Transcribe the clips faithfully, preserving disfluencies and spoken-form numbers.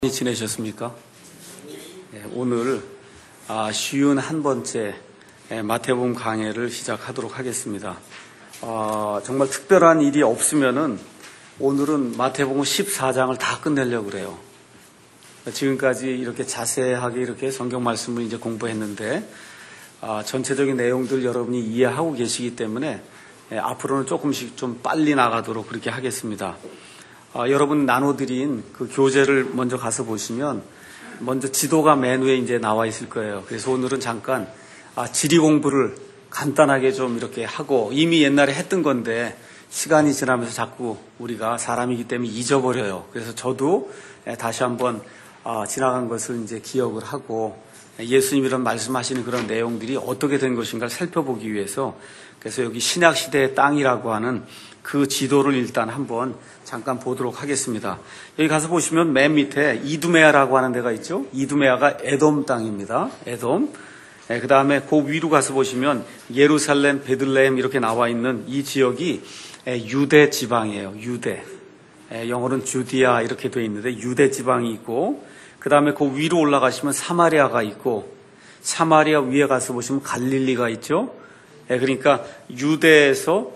지내셨습니까? 네, 오늘 아, 쉬운 한 번째 예, 마태복음 강해를 시작하도록 하겠습니다. 어, 정말 특별한 일이 없으면은 오늘은 마태복음 십사 장을 다 끝내려고 그래요. 지금까지 이렇게 자세하게 이렇게 성경 말씀을 이제 공부했는데 아, 전체적인 내용들 여러분이 이해하고 계시기 때문에 예, 앞으로는 조금씩 좀 빨리 나가도록 그렇게 하겠습니다. 아, 여러분 나눠드린 그 교재를 먼저 가서 보시면 먼저 지도가 맨 위에 이제 나와 있을 거예요. 그래서 오늘은 잠깐 아, 지리 공부를 간단하게 좀 이렇게 하고 이미 옛날에 했던 건데 시간이 지나면서 자꾸 우리가 사람이기 때문에 잊어버려요. 그래서 저도 다시 한번 아, 지나간 것을 이제 기억을 하고 예수님 이런 말씀하시는 그런 내용들이 어떻게 된 것인가를 살펴보기 위해서 그래서 여기 신약시대의 땅이라고 하는 그 지도를 일단 한번 잠깐 보도록 하겠습니다. 여기 가서 보시면 맨 밑에 이두메아라고 하는 데가 있죠. 이두메아가 에돔 땅입니다. 에돔. 네, 그 다음에 그 위로 가서 보시면 예루살렘, 베들레헴 이렇게 나와 있는 이 지역이 유대 지방이에요. 유대. 영어로는 주디아 이렇게 되어 있는데 유대 지방이 있고 그 다음에 그 위로 올라가시면 사마리아가 있고 사마리아 위에 가서 보시면 갈릴리가 있죠. 그러니까 유대에서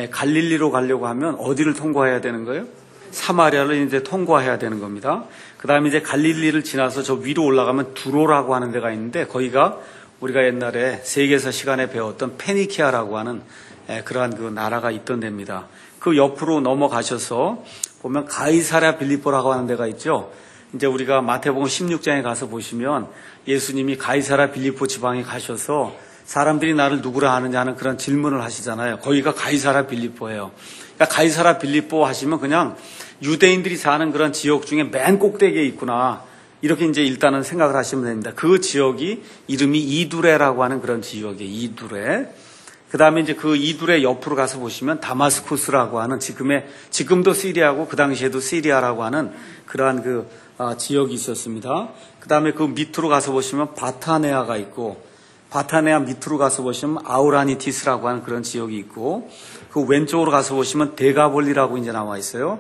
갈릴리로 가려고 하면 어디를 통과해야 되는 거예요? 사마리아를 이제 통과해야 되는 겁니다. 그 다음에 이제 갈릴리를 지나서 저 위로 올라가면 두로라고 하는 데가 있는데 거기가 우리가 옛날에 세계사 시간에 배웠던 페니키아라고 하는 그러한 그 나라가 있던 데입니다. 그 옆으로 넘어가셔서 보면 가이사랴 빌립보라고 하는 데가 있죠. 이제 우리가 마태복음 십육 장에 가서 보시면 예수님이 가이사랴 빌립보 지방에 가셔서 사람들이 나를 누구라 하느냐 하는 그런 질문을 하시잖아요. 거기가 가이사랴 빌립보예요. 그러니까 가이사랴 빌립보 하시면 그냥 유대인들이 사는 그런 지역 중에 맨 꼭대기에 있구나. 이렇게 이제 일단은 생각을 하시면 됩니다. 그 지역이 이름이 이두레라고 하는 그런 지역이에요. 이두레. 그 다음에 이제 그 이두레 옆으로 가서 보시면 다마스쿠스라고 하는 지금의, 지금도 시리아고 그 당시에도 시리아라고 하는 그러한 그 아, 지역이 있었습니다. 그 다음에 그 밑으로 가서 보시면 바타네아가 있고 바타네아 밑으로 가서 보시면 아우라니티스라고 하는 그런 지역이 있고 그 왼쪽으로 가서 보시면 데가볼리라고 이제 나와 있어요.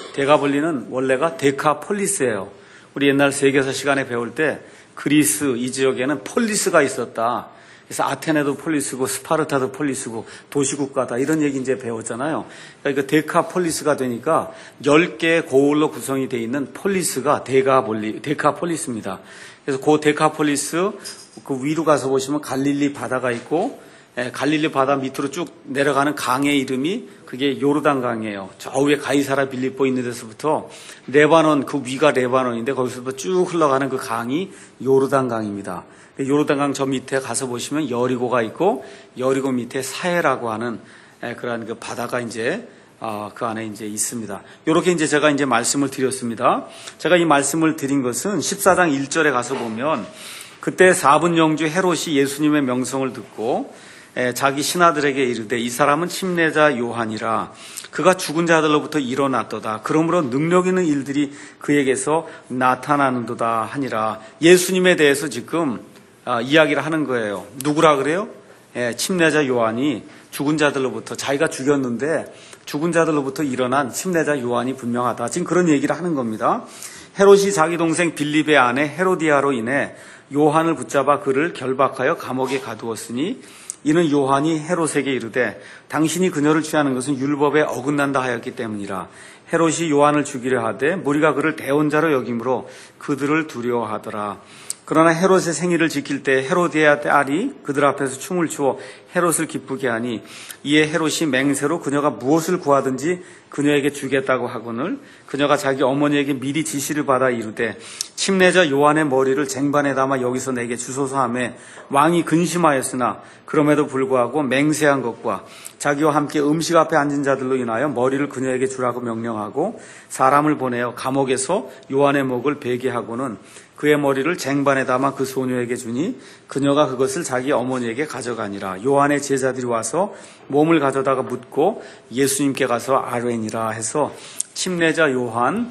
데가볼리는 원래가 데카폴리스예요. 우리 옛날 세계사 시간에 배울 때 그리스 이 지역에는 폴리스가 있었다. 그래서 아테네도 폴리스고 스파르타도 폴리스고 도시국가다 이런 얘기 이제 배웠잖아요. 그러니까 데카폴리스가 되니까 열 개의 고을로 구성이 되어 있는 폴리스가 데가볼리, 데카폴리스입니다. 그래서 그 데카폴리스 그 위로 가서 보시면 갈릴리 바다가 있고 에, 갈릴리 바다 밑으로 쭉 내려가는 강의 이름이 그게 요르단 강이에요. 저 위에 가이사랴 빌립보 있는 데서부터 레바논 그 위가 레바논인데 거기서부터 쭉 흘러가는 그 강이 요르단 강입니다. 요르단 강 저 밑에 가서 보시면 여리고가 있고 여리고 밑에 사해라고 하는 에, 그런 그 바다가 이제 아, 그 안에 이제 있습니다. 이렇게 이제 제가 이제 말씀을 드렸습니다. 제가 이 말씀을 드린 것은 십사 장 일 절에 가서 보면 그때 사분 영주 헤롯이 예수님의 명성을 듣고 에, 자기 신하들에게 이르되 이 사람은 침례자 요한이라 그가 죽은 자들로부터 일어났도다. 그러므로 능력 있는 일들이 그에게서 나타나는도다 하니라. 예수님에 대해서 지금 아, 이야기를 하는 거예요. 누구라 그래요? 에, 침례자 요한이 죽은 자들로부터 자기가 죽였는데 죽은 자들로부터 일어난 침례자 요한이 분명하다. 지금 그런 얘기를 하는 겁니다. 헤롯이 자기 동생 빌립의 아내 헤로디아로 인해 요한을 붙잡아 그를 결박하여 감옥에 가두었으니 이는 요한이 헤롯에게 이르되 당신이 그녀를 취하는 것은 율법에 어긋난다 하였기 때문이라. 헤롯이 요한을 죽이려 하되 무리가 그를 대원자로 여김으로 그들을 두려워하더라. 그러나 헤롯의 생일을 지킬 때 헤로디아 딸이 그들 앞에서 춤을 추어 헤롯을 기쁘게 하니 이에 헤롯이 맹세로 그녀가 무엇을 구하든지 그녀에게 주겠다고 하거늘 그녀가 자기 어머니에게 미리 지시를 받아 이르되 침례자 요한의 머리를 쟁반에 담아 여기서 내게 주소서 하며 왕이 근심하였으나 그럼에도 불구하고 맹세한 것과 자기와 함께 음식 앞에 앉은 자들로 인하여 머리를 그녀에게 주라고 명령하고 사람을 보내어 감옥에서 요한의 목을 베게 하고는 그의 머리를 쟁반에 담아 그 소녀에게 주니 그녀가 그것을 자기 어머니에게 가져가니라. 요한의 제자들이 와서 몸을 가져다가 묻고 예수님께 가서 아뢰니라 해서 침례자 요한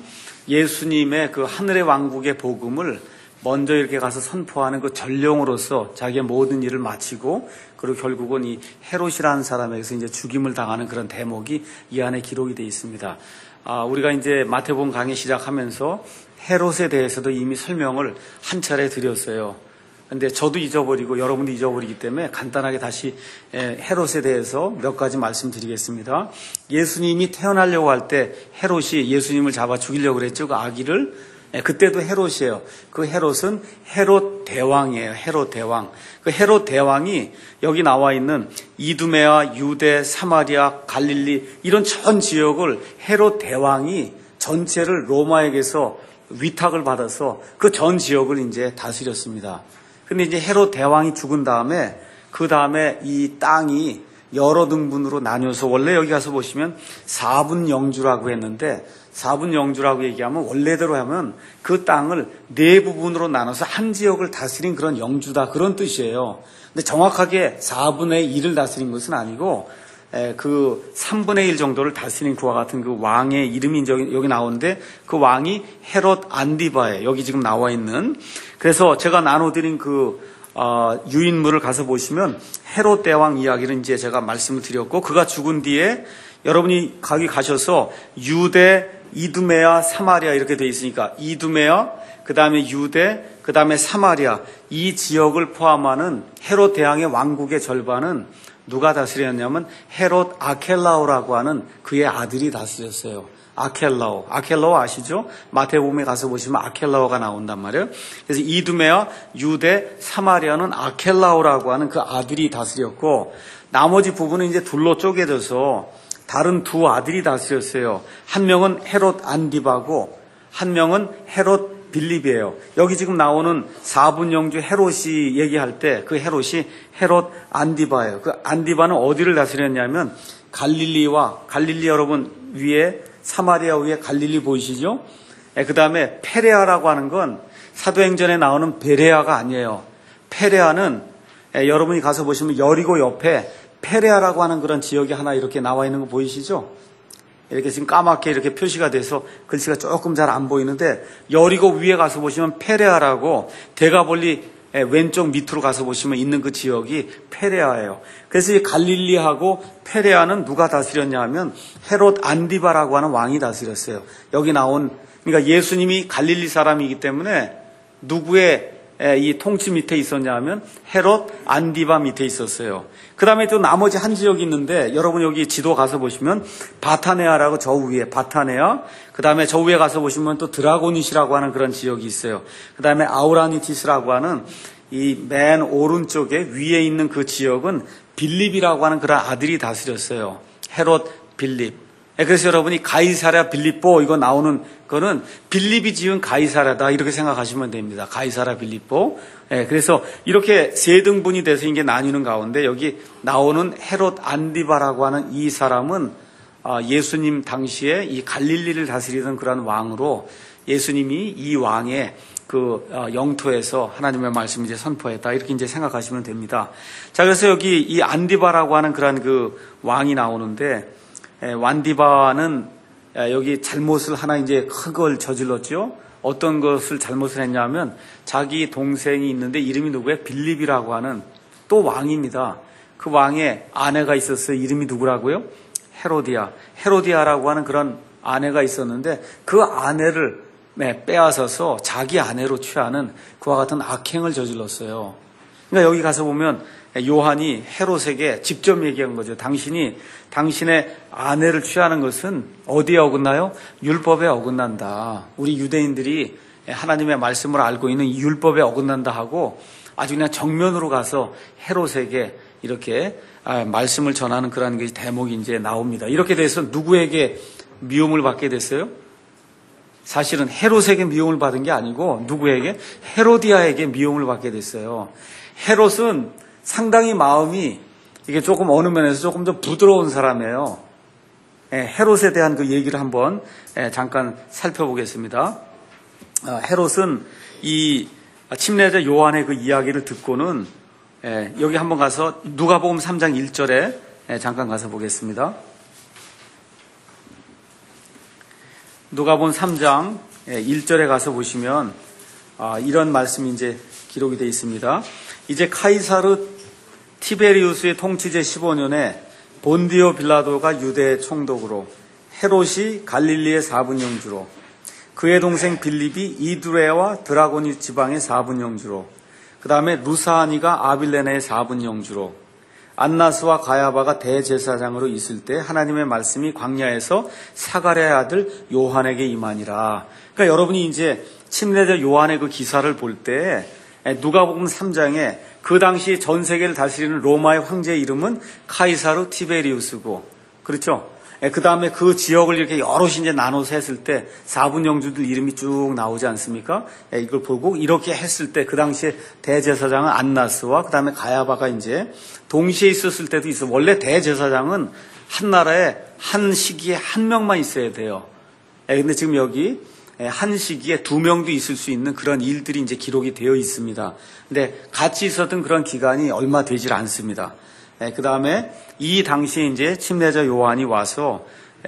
예수님의 그 하늘의 왕국의 복음을 먼저 이렇게 가서 선포하는 그 전령으로서 자기의 모든 일을 마치고 그리고 결국은 이 헤롯이라는 사람에게서 이제 죽임을 당하는 그런 대목이 이 안에 기록이 되어 있습니다. 아, 우리가 이제 마태복음 강의 시작하면서 헤롯에 대해서도 이미 설명을 한 차례 드렸어요. 근데 저도 잊어버리고 여러분도 잊어버리기 때문에 간단하게 다시 헤롯에 대해서 몇 가지 말씀드리겠습니다. 예수님이 태어나려고 할 때 헤롯이 예수님을 잡아 죽이려고 그랬죠. 그 아기를. 그때도 헤롯이에요. 그 헤롯은 헤롯 대왕이에요. 헤롯 대왕. 그 헤롯 대왕이 여기 나와 있는 이두메와 유대, 사마리아, 갈릴리 이런 전 지역을 헤롯 대왕이 전체를 로마에게서 위탁을 받아서 그 전 지역을 이제 다스렸습니다. 근데 이제 헤롯 대왕이 죽은 다음에 그 다음에 이 땅이 여러 등분으로 나뉘어서 원래 여기 가서 보시면 사분 영주라고 했는데 사분 영주라고 얘기하면 원래대로 하면 그 땅을 네 부분으로 나눠서 한 지역을 다스린 그런 영주다 그런 뜻이에요. 근데 정확하게 사분의 일을 다스린 것은 아니고 그 삼분의 일 정도를 다스린 그와 같은 그 왕의 이름이 여기 나오는데 그 왕이 헤롯 안디바예요. 여기 지금 나와 있는. 그래서 제가 나눠드린 그 어, 유인물을 가서 보시면 헤롯 대왕 이야기를 이제 제가 말씀을 드렸고 그가 죽은 뒤에 여러분이 거기 가셔서 유대, 이두메아, 사마리아 이렇게 돼 있으니까 이두메아, 그 다음에 유대, 그 다음에 사마리아 이 지역을 포함하는 헤롯 대왕의 왕국의 절반은 누가 다스렸냐면 헤롯 아켈라오라고 하는 그의 아들이 다스렸어요. 아켈라오. 아켈라오 아시죠? 마태복음에 가서 보시면 아켈라오가 나온단 말이에요. 그래서 이두메와 유대, 사마리아는 아켈라오라고 하는 그 아들이 다스렸고 나머지 부분은 이제 둘로 쪼개져서 다른 두 아들이 다스렸어요. 한 명은 헤롯 안디바고 한 명은 헤롯 빌립이에요. 여기 지금 나오는 사분 영주 헤롯이 얘기할 때 그 헤롯이 헤롯 안디바예요. 그 안디바는 어디를 다스렸냐면 갈릴리와 갈릴리 여러분 위에 사마리아 위에 갈릴리 보이시죠? 그 다음에 페레아라고 하는 건 사도행전에 나오는 베레아가 아니에요. 페레아는 여러분이 가서 보시면 여리고 옆에 페레아라고 하는 그런 지역이 하나 이렇게 나와 있는 거 보이시죠? 이렇게 지금 까맣게 이렇게 표시가 돼서 글씨가 조금 잘 안 보이는데 여리고 위에 가서 보시면 페레아라고 대가볼리 왼쪽 밑으로 가서 보시면 있는 그 지역이 페레아예요. 그래서 이 갈릴리하고 페레아는 누가 다스렸냐 하면 헤롯 안디바라고 하는 왕이 다스렸어요. 여기 나온 그러니까 예수님이 갈릴리 사람이기 때문에 누구의 이 통치 밑에 있었냐 하면 헤롯 안디바 밑에 있었어요. 그 다음에 또 나머지 한 지역이 있는데 여러분 여기 지도 가서 보시면 바타네아라고 저 위에 바타네아 그 다음에 저 위에 가서 보시면 또 드라고닛이라고 하는 그런 지역이 있어요. 그 다음에 아우라니티스라고 하는 이 맨 오른쪽에 위에 있는 그 지역은 빌립이라고 하는 그런 아들이 다스렸어요. 헤롯 빌립. 그래서 여러분이 가이사랴 빌립보 이거 나오는 거는 빌립이 지은 가이사랴다 이렇게 생각하시면 됩니다. 가이사랴 빌립보. 그래서 이렇게 세 등분이 돼서 이게 나뉘는 가운데 여기 나오는 헤롯 안디바라고 하는 이 사람은 예수님 당시에 이 갈릴리를 다스리던 그런 왕으로 예수님이 이 왕의 그 영토에서 하나님의 말씀을 이제 선포했다 이렇게 이제 생각하시면 됩니다. 자 그래서 여기 이 안디바라고 하는 그런 그 왕이 나오는데 완디바는 여기 잘못을 하나 이제 큰 걸 저질렀죠. 어떤 것을 잘못을 했냐면 자기 동생이 있는데 이름이 누구예요? 빌립이라고 하는 또 왕입니다. 그 왕의 아내가 있었어요. 이름이 누구라고요? 헤로디아. 헤로디아라고 하는 그런 아내가 있었는데 그 아내를 빼앗아서 자기 아내로 취하는 그와 같은 악행을 저질렀어요. 그러니까 여기 가서 보면 요한이 헤롯에게 직접 얘기한 거죠. 당신이 당신의 아내를 취하는 것은 어디에 어긋나요? 율법에 어긋난다. 우리 유대인들이 하나님의 말씀을 알고 있는 이 율법에 어긋난다 하고 아주 그냥 정면으로 가서 헤롯에게 이렇게 말씀을 전하는 그런 게 대목이 이제 나옵니다. 이렇게 돼서 누구에게 미움을 받게 됐어요? 사실은 헤롯에게 미움을 받은 게 아니고 누구에게? 헤로디아에게 미움을 받게 됐어요. 헤롯은 상당히 마음이 이게 조금 어느 면에서 조금 더 부드러운 사람이에요. 헤롯에 대한 그 얘기를 한번 잠깐 살펴보겠습니다. 헤롯은 이 침례자 요한의 그 이야기를 듣고는 여기 한번 가서 누가복음 삼 장 일 절에 잠깐 가서 보겠습니다. 누가복음 삼 장 일 절에 가서 보시면 이런 말씀이 이제 기록이 되어 있습니다. 이제 카이사르 티베리우스의 통치 제십오 년에 본디오 빌라도가 유대의 총독으로 헤롯이 갈릴리의 사분 영주로 그의 동생 빌립이 이두레와 드라고니 지방의 사분 영주로, 그 다음에 루사아니가 아빌레네의 사분 영주로, 안나스와 가야바가 대제사장으로 있을 때 하나님의 말씀이 광야에서 사가랴의 아들 요한에게 임하니라. 그러니까 여러분이 이제 침례자 요한의 그 기사를 볼 때 누가복음 삼 장에 그 당시 전 세계를 다스리는 로마의 황제의 이름은 카이사르 티베리우스고, 그렇죠? 그 다음에 그 지역을 이렇게 여럿이 이제 나눠서 했을 때 사분 영주들 이름이 쭉 나오지 않습니까? 이걸 보고 이렇게 했을 때 그 당시에 대제사장은 안나스와 그 다음에 가야바가 이제 동시에 있었을 때도 있어. 원래 대제사장은 한 나라에 한 시기에 한 명만 있어야 돼요. 근데 지금 여기 한 시기에 두 명도 있을 수 있는 그런 일들이 이제 기록이 되어 있습니다. 근데 같이 있었던 그런 기간이 얼마 되질 않습니다. 그 다음에 이 당시에 이제 침례자 요한이 와서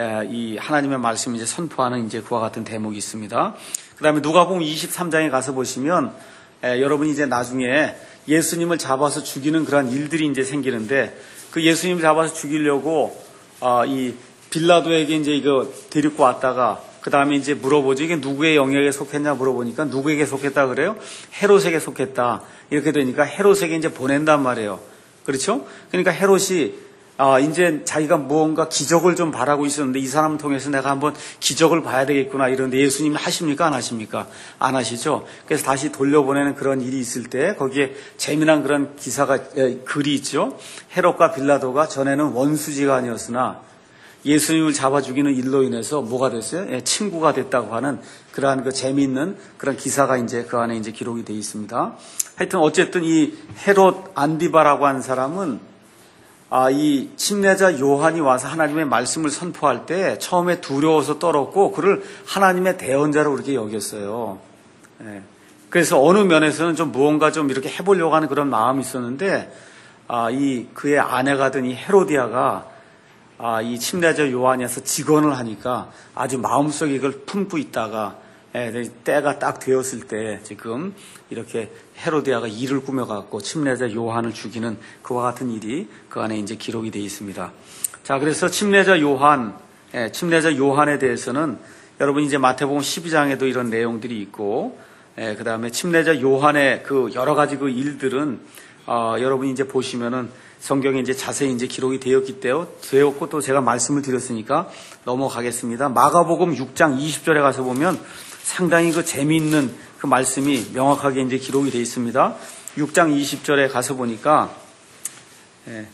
이 하나님의 말씀을 이제 선포하는 이제 그와 같은 대목이 있습니다. 그 다음에 누가복음 이십삼 장에 가서 보시면 여러분이 이제 나중에 예수님을 잡아서 죽이는 그런 일들이 이제 생기는데, 그 예수님을 잡아서 죽이려고 이 빌라도에게 이제 이거 데리고 왔다가 그 다음에 이제 물어보죠. 이게 누구의 영역에 속했냐 물어보니까 누구에게 속했다 그래요? 헤롯에게 속했다. 이렇게 되니까 헤롯에게 이제 보낸단 말이에요. 그렇죠? 그러니까 헤롯이 아, 이제 자기가 무언가 기적을 좀 바라고 있었는데 이 사람을 통해서 내가 한번 기적을 봐야 되겠구나 이러는데 예수님이 하십니까? 안 하십니까? 안 하시죠? 그래서 다시 돌려보내는 그런 일이 있을 때 거기에 재미난 그런 기사가, 에, 글이 있죠? 헤롯과 빌라도가 전에는 원수지가 아니었으나 예수님을 잡아 죽이는 일로 인해서 뭐가 됐어요? 예, 친구가 됐다고 하는 그러한 그 재미있는 그런 기사가 이제 그 안에 이제 기록이 되어 있습니다. 하여튼 어쨌든 이 헤롯 안디바라고 하는 사람은 아, 이 침례자 요한이 와서 하나님의 말씀을 선포할 때 처음에 두려워서 떨었고 그를 하나님의 대언자로 그렇게 여겼어요. 예. 그래서 어느 면에서는 좀 무언가 좀 이렇게 해보려고 하는 그런 마음이 있었는데, 아, 이 그의 아내가 된 이 헤로디아가 아, 이 침례자 요한이어서 직언을 하니까 아주 마음속에 이걸 품고 있다가 예, 때가 딱 되었을 때 지금 이렇게 헤로디아가 일을 꾸며갖고 침례자 요한을 죽이는 그와 같은 일이 그 안에 이제 기록이 되어 있습니다. 자, 그래서 침례자 요한, 예, 침례자 요한에 대해서는 여러분 이제 마태복음 십이 장에도 이런 내용들이 있고, 예, 그 다음에 침례자 요한의 그 여러 가지 그 일들은 어, 여러분이 이제 보시면은 성경에 이제 자세히 이제 기록이 되었기 때문에 되었고 또 제가 말씀을 드렸으니까 넘어가겠습니다. 마가복음 육 장 이십 절에 가서 보면 상당히 그 재미있는 그 말씀이 명확하게 이제 기록이 되어 있습니다. 육 장 이십 절에 가서 보니까 예,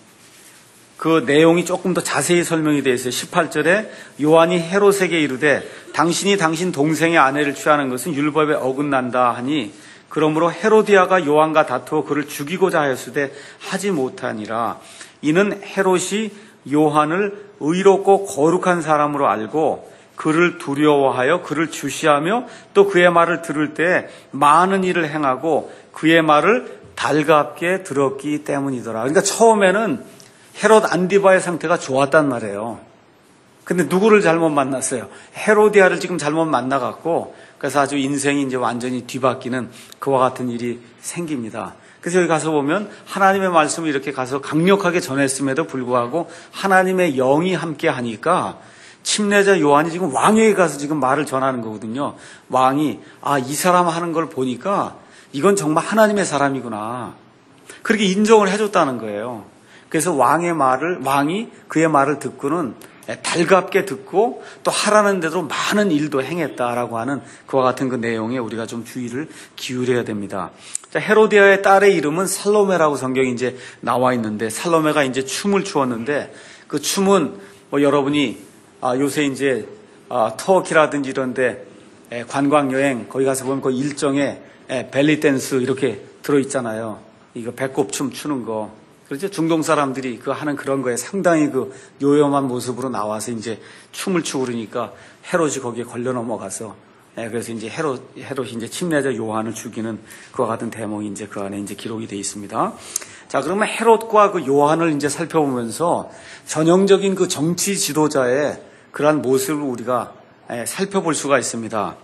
그 내용이 조금 더 자세히 설명이 되어 있어요. 십팔 절에 요한이 헤롯에게 이르되 당신이 당신 동생의 아내를 취하는 것은 율법에 어긋난다 하니 그러므로 헤로디아가 요한과 다투어 그를 죽이고자 하였으되 하지 못하니라. 이는 헤롯이 요한을 의롭고 거룩한 사람으로 알고 그를 두려워하여 그를 주시하며 또 그의 말을 들을 때 많은 일을 행하고 그의 말을 달갑게 들었기 때문이더라. 그러니까 처음에는 헤롯 안디바의 상태가 좋았단 말이에요. 근데 누구를 잘못 만났어요? 헤로디아를 지금 잘못 만나갖고 그래서 아주 인생이 이제 완전히 뒤바뀌는 그와 같은 일이 생깁니다. 그래서 여기 가서 보면 하나님의 말씀을 이렇게 가서 강력하게 전했음에도 불구하고 하나님의 영이 함께 하니까 침례자 요한이 지금 왕에게 가서 지금 말을 전하는 거거든요. 왕이 아, 이 사람 하는 걸 보니까 이건 정말 하나님의 사람이구나. 그렇게 인정을 해줬다는 거예요. 그래서 왕의 말을, 왕이 그의 말을 듣고는 달갑게 듣고 또 하라는 대로 많은 일도 행했다라고 하는 그와 같은 그 내용에 우리가 좀 주의를 기울여야 됩니다. 자, 헤로디아의 딸의 이름은 살로메라고 성경이 이제 나와 있는데 살로메가 이제 춤을 추었는데 그 춤은 뭐 여러분이 아, 요새 이제 아, 터키라든지 이런데 에, 관광 여행 거기 가서 보면 그 일정에 에, 벨리 댄스 이렇게 들어 있잖아요. 이거 배꼽춤 추는 거. 그렇죠? 중동 사람들이 그 하는 그런 거에 상당히 그 요염한 모습으로 나와서 이제 춤을 추고 그러니까 헤롯이 거기에 걸려 넘어가서 예, 그래서 이제 헤롯, 헤롯이 이제 침례자 요한을 죽이는 그와 같은 대목이 이제 그 안에 이제 기록이 되어 있습니다. 자, 그러면 헤롯과 그 요한을 이제 살펴보면서 전형적인 그 정치 지도자의 그러한 모습을 우리가 예, 살펴볼 수가 있습니다.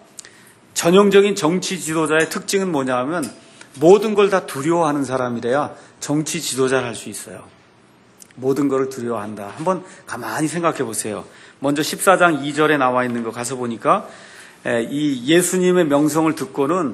전형적인 정치 지도자의 특징은 뭐냐면 모든 걸 다 두려워하는 사람이래야 정치 지도자를 할 수 있어요. 모든 걸 두려워한다. 한번 가만히 생각해 보세요. 먼저 십사 장 이 절에 나와 있는 거 가서 보니까 이 예수님의 명성을 듣고는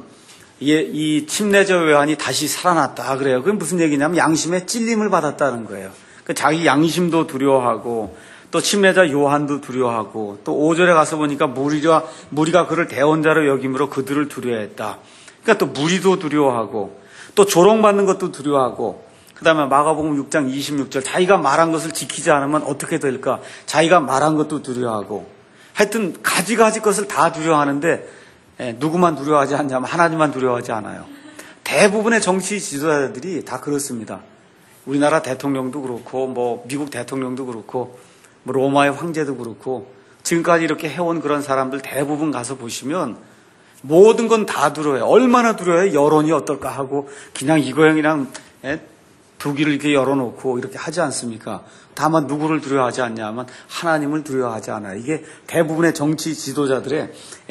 이 침례자 요한이 다시 살아났다 그래요. 그게 무슨 얘기냐면 양심의 찔림을 받았다는 거예요. 자기 양심도 두려워하고 또 침례자 요한도 두려워하고 또 오 절에 가서 보니까 무리가, 무리가 그를 대언자로 여김으로 그들을 두려워했다. 그러니까 또 무리도 두려워하고 또 조롱받는 것도 두려워하고 그 다음에 마가복음 육 장 이십육 절 자기가 말한 것을 지키지 않으면 어떻게 될까? 자기가 말한 것도 두려워하고 하여튼 가지가지 것을 다 두려워하는데 누구만 두려워하지 않냐면 하나님만 두려워하지 않아요. 대부분의 정치 지도자들이 다 그렇습니다. 우리나라 대통령도 그렇고 뭐 미국 대통령도 그렇고 뭐 로마의 황제도 그렇고 지금까지 이렇게 해온 그런 사람들 대부분 가서 보시면 모든 건 다 두려워해요. 얼마나 두려워해요? 여론이 어떨까 하고 그냥 이거형 그냥 두 귀를 이렇게 열어놓고 이렇게 하지 않습니까? 다만 누구를 두려워하지 않냐면 하나님을 두려워하지 않아요. 이게 대부분의 정치 지도자들의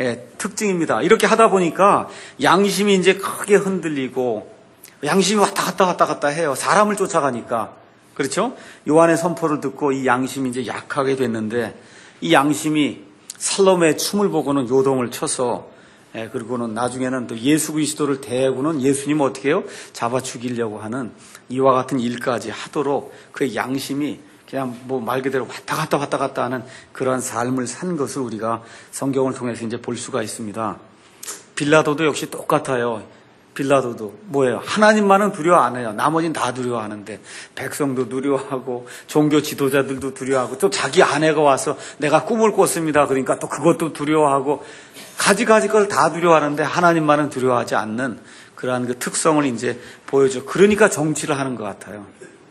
특징입니다. 이렇게 하다 보니까 양심이 이제 크게 흔들리고 양심이 왔다 갔다 왔다 갔다 해요. 사람을 쫓아가니까. 그렇죠? 요한의 선포를 듣고 이 양심이 이제 약하게 됐는데 이 양심이 살로메의 춤을 보고는 요동을 쳐서 예, 그리고는 나중에는 또 예수 그리스도를 대하고는 예수님을 어떻게 해요? 잡아 죽이려고 하는 이와 같은 일까지 하도록 그의 양심이 그냥 뭐 말 그대로 왔다 갔다 왔다 갔다 하는 그런 삶을 산 것을 우리가 성경을 통해서 이제 볼 수가 있습니다. 빌라도도 역시 똑같아요. 빌라도도 뭐예요? 하나님만은 두려워 안 해요. 나머지는 다 두려워하는데 백성도 두려워하고 종교 지도자들도 두려워하고 또 자기 아내가 와서 내가 꿈을 꿨습니다. 그러니까 또 그것도 두려워하고 가지가지 걸 다 두려워하는데 하나님만은 두려워하지 않는 그러한 그 특성을 이제 보여줘. 그러니까 정치를 하는 것 같아요.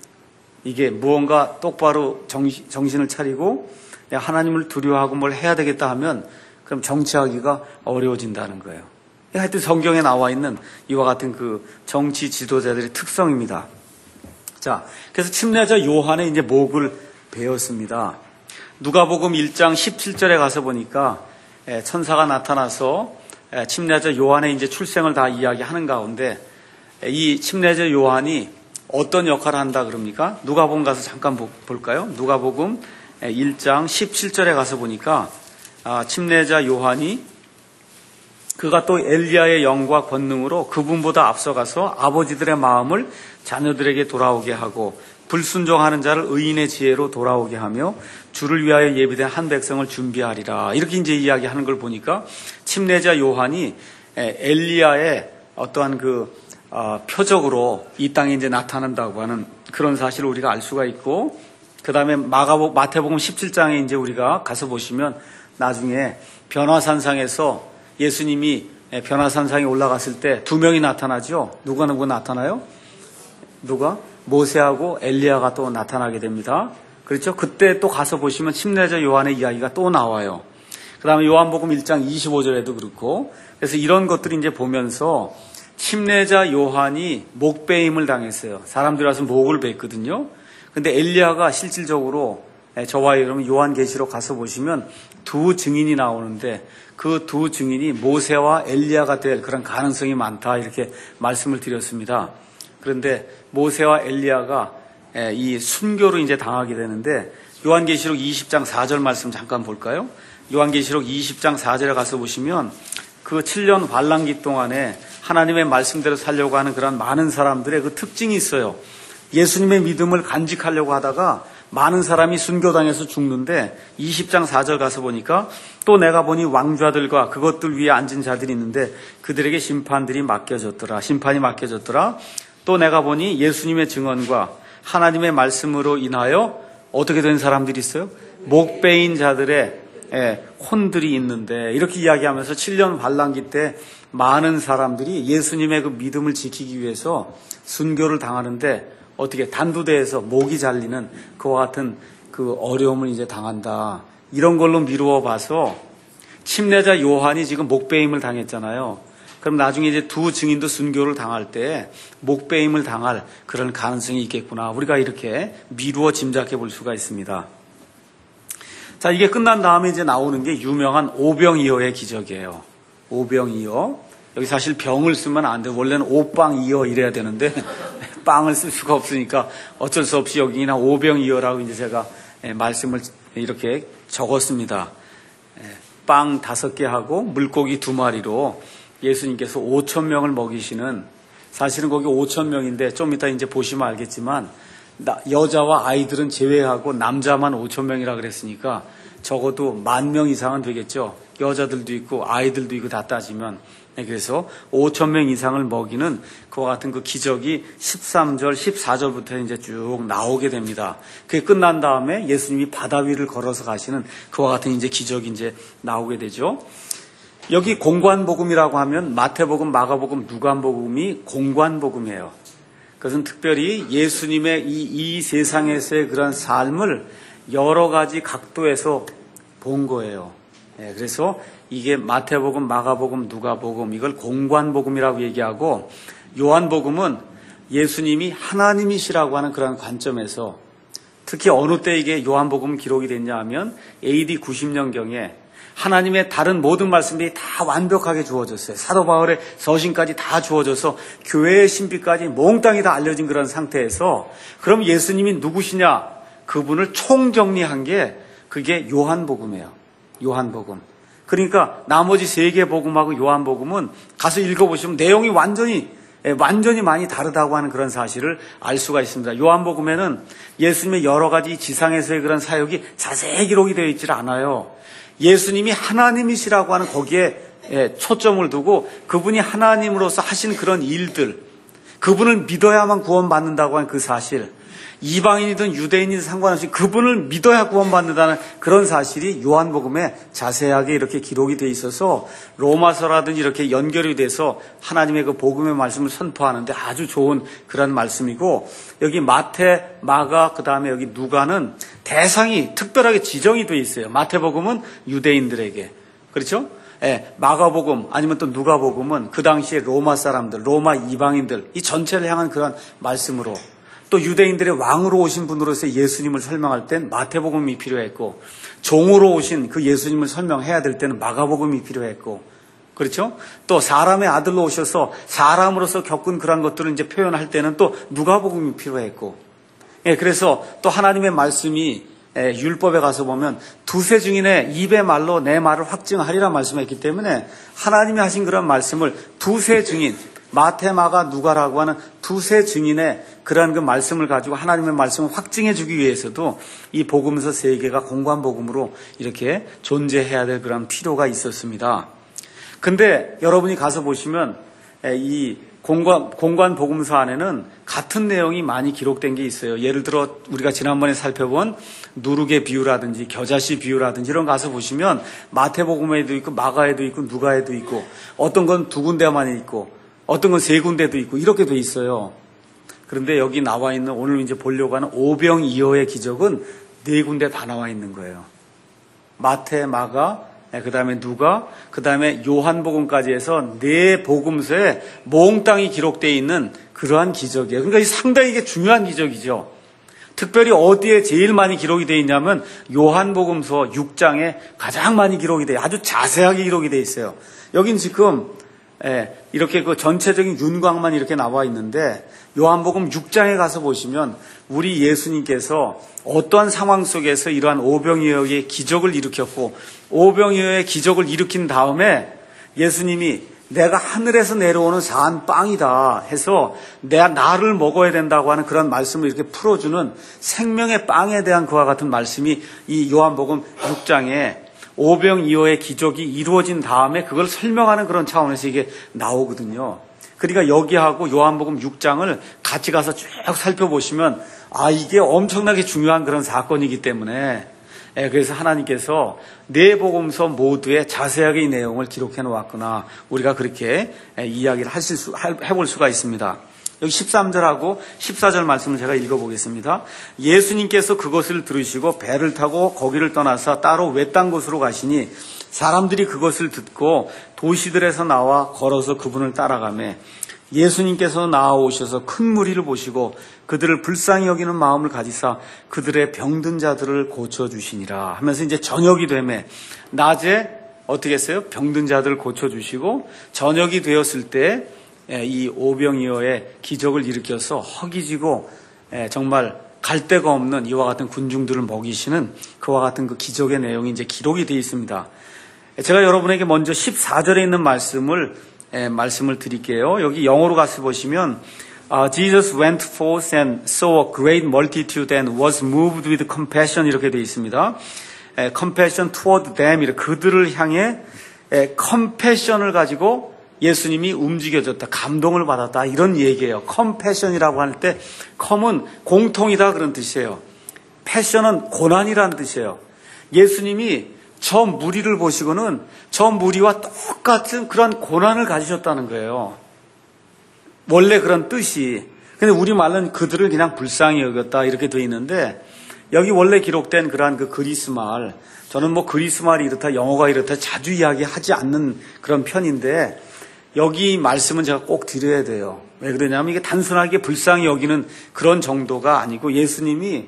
이게 무언가 똑바로 정신, 정신을 차리고 하나님을 두려워하고 뭘 해야 되겠다 하면 그럼 정치하기가 어려워진다는 거예요. 하여튼 성경에 나와 있는 이와 같은 그 정치 지도자들의 특성입니다. 자, 그래서 침례자 요한의 이제 목을 베었습니다. 누가복음 일 장 십칠 절에 가서 보니까 천사가 나타나서 침례자 요한의 이제 출생을 다 이야기하는 가운데 이 침례자 요한이 어떤 역할을 한다 그럽니까? 누가복음 가서 잠깐 볼까요? 누가복음 일 장 십칠 절에 가서 보니까 침례자 요한이 그가 또 엘리야의 영과 권능으로 그분보다 앞서가서 아버지들의 마음을 자녀들에게 돌아오게 하고 불순종하는 자를 의인의 지혜로 돌아오게 하며 주를 위하여 예비된 한 백성을 준비하리라. 이렇게 이제 이야기하는 걸 보니까 침례자 요한이 엘리야의 어떠한 그 표적으로 이 땅에 이제 나타난다고 하는 그런 사실을 우리가 알 수가 있고, 그 다음에 마가복 마태복음 십칠 장에 이제 우리가 가서 보시면 나중에 변화산상에서 예수님이 변화산상에 올라갔을 때 두 명이 나타나죠. 누가 누구 나타나요? 누가? 모세하고 엘리야가 또 나타나게 됩니다. 그렇죠? 그때 또 가서 보시면 침례자 요한의 이야기가 또 나와요. 그 다음에 요한복음 일 장 이십오 절에도 그렇고, 그래서 이런 것들이 이제 보면서 침례자 요한이 목베임을 당했어요. 사람들이 와서 목을 뱉거든요. 근데 엘리야가 실질적으로 저와 여러분 요한계시록 가서 보시면 두 증인이 나오는데 그 두 증인이 모세와 엘리야가 될 그런 가능성이 많다 이렇게 말씀을 드렸습니다. 그런데 모세와 엘리야가 이 순교를 이제 당하게 되는데 요한계시록 이십 장 사 절 말씀 잠깐 볼까요? 요한계시록 이십 장 사 절에 가서 보시면 그 칠 년 환란기 동안에 하나님의 말씀대로 살려고 하는 그런 많은 사람들의 그 특징이 있어요. 예수님의 믿음을 간직하려고 하다가 많은 사람이 순교당해서 죽는데 이십 장 사 절 가서 보니까 또 내가 보니 왕좌들과 그것들 위에 앉은 자들이 있는데 그들에게 심판들이 맡겨졌더라. 심판이 맡겨졌더라. 또 내가 보니 예수님의 증언과 하나님의 말씀으로 인하여 어떻게 된 사람들이 있어요? 목베인 자들의 혼들이 있는데 이렇게 이야기하면서 칠 년 환란기 때 많은 사람들이 예수님의 그 믿음을 지키기 위해서 순교를 당하는데 어떻게 단두대에서 목이 잘리는 그와 같은 그 어려움을 이제 당한다. 이런 걸로 미루어 봐서 침례자 요한이 지금 목베임을 당했잖아요. 그럼 나중에 이제 두 증인도 순교를 당할 때 목베임을 당할 그런 가능성이 있겠구나. 우리가 이렇게 미루어 짐작해 볼 수가 있습니다. 자, 이게 끝난 다음에 이제 나오는 게 유명한 오병이어의 기적이에요. 오병이어. 여기 사실 병을 쓰면 안 돼. 원래는 오빵이어 이래야 되는데 빵을 쓸 수가 없으니까 어쩔 수 없이 여기 그냥 오병이어라고 이제 제가 말씀을 이렇게 적었습니다. 빵 다섯 개 하고 물고기 두 마리로 예수님께서 오천 명을 먹이시는, 사실은 거기 오천 명인데 좀 이따 이제 보시면 알겠지만 여자와 아이들은 제외하고 남자만 오천 명이라 그랬으니까 적어도 만 명 이상은 되겠죠. 여자들도 있고 아이들도 있고 다 따지면. 그래서 오천 명 이상을 먹이는 그와 같은 그 기적이 십삼 절, 십사 절부터 이제 쭉 나오게 됩니다. 그게 끝난 다음에 예수님이 바다 위를 걸어서 가시는 그와 같은 이제 기적이 이제 나오게 되죠. 여기 공관복음이라고 하면 마태복음, 마가복음, 누가복음이 공관복음이에요. 그것은 특별히 예수님의 이, 이 세상에서의 그런 삶을 여러 가지 각도에서 본 거예요. 예, 그래서 이게 마태복음, 마가복음, 누가복음, 이걸 공관복음이라고 얘기하고, 요한복음은 예수님이 하나님이시라고 하는 그런 관점에서, 특히 어느 때 이게 요한복음 기록이 됐냐 하면 에이디 구십 년경에 하나님의 다른 모든 말씀들이 다 완벽하게 주어졌어요. 사도 바울의 서신까지 다 주어져서 교회의 신비까지 몽땅히 다 알려진 그런 상태에서, 그럼 예수님이 누구시냐? 그분을 총정리한 게 그게 요한복음이에요. 요한복음. 그러니까 나머지 세 개 복음하고 요한복음은 가서 읽어보시면 내용이 완전히 완전히 많이 다르다고 하는 그런 사실을 알 수가 있습니다. 요한복음에는 예수님의 여러 가지 지상에서의 그런 사역이 자세히 기록이 되어 있질 않아요. 예수님이 하나님이시라고 하는 거기에 초점을 두고 그분이 하나님으로서 하신 그런 일들, 그분을 믿어야만 구원받는다고 하는 그 사실, 이방인이든 유대인이든 상관없이 그분을 믿어야 구원받는다는 그런 사실이 요한복음에 자세하게 이렇게 기록이 돼 있어서 로마서라든지 이렇게 연결이 돼서 하나님의 그 복음의 말씀을 선포하는데 아주 좋은 그런 말씀이고, 여기 마태, 마가, 그 다음에 여기 누가는 대상이 특별하게 지정이 돼 있어요. 마태복음은 유대인들에게, 그렇죠? 예, 마가복음 아니면 또 누가복음은 그 당시에 로마 사람들, 로마 이방인들 이 전체를 향한 그런 말씀으로, 또 유대인들의 왕으로 오신 분으로서 예수님을 설명할 땐 마태복음이 필요했고, 종으로 오신 그 예수님을 설명해야 될 때는 마가복음이 필요했고, 그렇죠? 또 사람의 아들로 오셔서 사람으로서 겪은 그런 것들을 이제 표현할 때는 또 누가복음이 필요했고, 예, 그래서 또 하나님의 말씀이 예, 율법에 가서 보면 두세 증인의 입의 말로 내 말을 확증하리라 말씀했기 때문에 하나님이 하신 그런 말씀을 두세 증인, 마태, 마가, 누가라고 하는 두세 증인의 그러한 그 말씀을 가지고 하나님의 말씀을 확증해 주기 위해서도 이 복음서 세 개가 공관복음으로 이렇게 존재해야 될 그런 필요가 있었습니다. 근데 여러분이 가서 보시면 이 공관, 공관복음서 안에는 같은 내용이 많이 기록된 게 있어요. 예를 들어 우리가 지난번에 살펴본 누룩의 비유라든지 겨자씨 비유라든지 이런 거 가서 보시면 마태복음에도 있고 마가에도 있고 누가에도 있고, 어떤 건 두 군데만 있고 어떤 건 세 군데도 있고 이렇게 돼 있어요. 그런데 여기 나와 있는 오늘 이제 보려고 하는 오병이어의 기적은 네 군데 다 나와 있는 거예요. 마태, 마가, 그 다음에 누가, 그 다음에 요한복음까지 해서 네 복음서에 몽땅히 기록되어 있는 그러한 기적이에요. 그러니까 상당히 이게 중요한 기적이죠. 특별히 어디에 제일 많이 기록이 되어 있냐면 요한복음서 육 장에 가장 많이 기록이 돼요. 아주 자세하게 기록이 되어 있어요. 여긴 지금 예, 이렇게 그 전체적인 윤곽만 이렇게 나와 있는데, 요한복음 육 장에 가서 보시면 우리 예수님께서 어떠한 상황 속에서 이러한 오병이어의 기적을 일으켰고, 오병이어의 기적을 일으킨 다음에 예수님이 내가 하늘에서 내려오는 산 빵이다 해서 내가 나를 먹어야 된다고 하는 그런 말씀을 이렇게 풀어주는 생명의 빵에 대한 그와 같은 말씀이 이 요한복음 육 장에 오병이어의 기적이 이루어진 다음에 그걸 설명하는 그런 차원에서 이게 나오거든요. 그러니까 여기하고 요한복음 육 장을 같이 가서 쭉 살펴보시면 아, 이게 엄청나게 중요한 그런 사건이기 때문에, 예, 그래서 하나님께서 네 복음서 모두에 자세하게 이 내용을 기록해 놓았구나, 우리가 그렇게 이야기를 하실 수, 해볼 수가 있습니다. 여기 십삼 절하고 십사 절 말씀을 제가 읽어보겠습니다. 예수님께서 그것을 들으시고 배를 타고 거기를 떠나서 따로 외딴 곳으로 가시니 사람들이 그것을 듣고 도시들에서 나와 걸어서 그분을 따라가매, 예수님께서 나아오셔서 큰 무리를 보시고 그들을 불쌍히 여기는 마음을 가지사 그들의 병든 자들을 고쳐주시니라 하면서 이제 저녁이 되매, 낮에 어떻게 했어요? 병든 자들을 고쳐주시고 저녁이 되었을 때 이 오병이어의 기적을 일으켜서 허기지고 정말 갈 데가 없는 이와 같은 군중들을 먹이시는 그와 같은 그 기적의 내용이 이제 기록이 되어 있습니다. 제가 여러분에게 먼저 십사 절에 있는 말씀을 에, 말씀을 드릴게요. 여기 영어로 가서 보시면 uh, Jesus went forth and saw a great multitude and was moved with compassion 이렇게 되어 있습니다. 에, compassion toward them 이렇게 그들을 향해 에, compassion을 가지고 예수님이 움직여졌다. 감동을 받았다. 이런 얘기예요. compassion이라고 할 때 com은 공통이다 그런 뜻이에요. passion은 고난이라는 뜻이에요. 예수님이 저 무리를 보시고는 저 무리와 똑같은 그런 고난을 가지셨다는 거예요. 원래 그런 뜻이. 근데 우리말은 그들을 그냥 불쌍히 여겼다 이렇게 되어 있는데 여기 원래 기록된 그러한 그 그리스말, 저는 뭐 그리스말이 이렇다 영어가 이렇다 자주 이야기하지 않는 그런 편인데 여기 말씀은 제가 꼭 드려야 돼요. 왜 그러냐면 이게 단순하게 불쌍히 여기는 그런 정도가 아니고 예수님이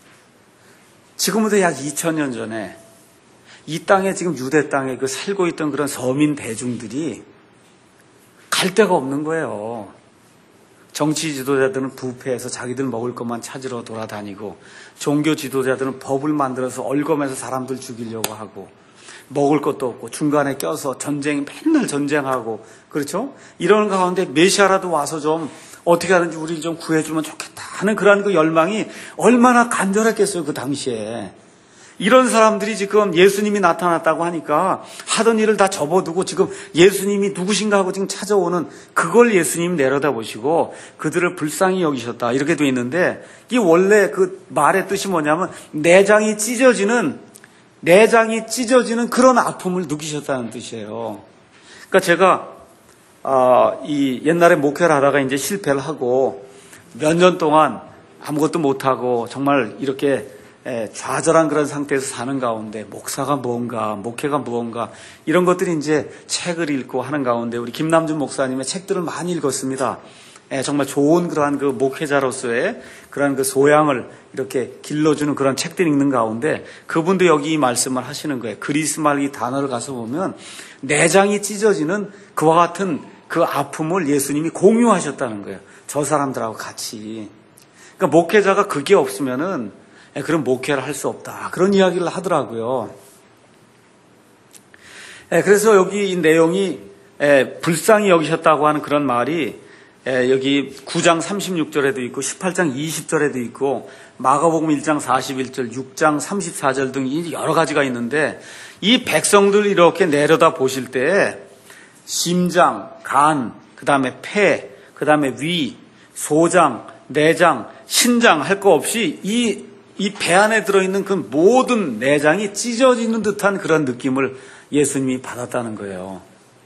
지금부터 약 이천 년 전에 이 땅에 지금 유대 땅에 그 살고 있던 그런 서민 대중들이 갈 데가 없는 거예요. 정치 지도자들은 부패해서 자기들 먹을 것만 찾으러 돌아다니고 종교 지도자들은 법을 만들어서 얼검해서 사람들 죽이려고 하고 먹을 것도 없고 중간에 껴서 전쟁 맨날 전쟁하고 그렇죠? 이런 가운데 메시아라도 와서 좀 어떻게 하든지 우리를 좀 구해주면 좋겠다 하는 그런 그 열망이 얼마나 간절했겠어요 그 당시에. 이런 사람들이 지금 예수님이 나타났다고 하니까 하던 일을 다 접어두고 지금 예수님이 누구신가 하고 지금 찾아오는 그걸 예수님 내려다보시고 그들을 불쌍히 여기셨다 이렇게 돼 있는데 이 원래 그 말의 뜻이 뭐냐면 내장이 찢어지는 내장이 찢어지는 그런 아픔을 느끼셨다는 뜻이에요. 그러니까 제가 어, 이 옛날에 목회를 하다가 이제 실패를 하고 몇 년 동안 아무것도 못하고 정말 이렇게 좌절한 그런 상태에서 사는 가운데 목사가 뭔가 목회가 무언가 이런 것들이 이제 책을 읽고 하는 가운데 우리 김남준 목사님의 책들을 많이 읽었습니다. 정말 좋은 그러한 그 목회자로서의 그러한 그 소양을 이렇게 길러주는 그런 책들을 읽는 가운데 그분도 여기 이 말씀을 하시는 거예요. 그리스말 이 단어를 가서 보면 내장이 찢어지는 그와 같은 그 아픔을 예수님이 공유하셨다는 거예요. 저 사람들하고 같이. 그러니까 목회자가 그게 없으면은 그런 목회를 할 수 없다. 그런 이야기를 하더라고요. 그래서 여기 이 내용이 불쌍히 여기셨다고 하는 그런 말이 여기 구 장 삼십육 절에도 있고 십팔 장 이십 절에도 있고 마가복음 일 장 사십일 절, 육 장 삼십사 절 등 여러 가지가 있는데 이 백성들 이렇게 내려다 보실 때 심장, 간, 그 다음에 폐, 그 다음에 위, 소장, 내장, 신장 할 거 없이 이 이 배 안에 들어있는 그 모든 내장이 찢어지는 듯한 그런 느낌을 예수님이 받았다는 거예요.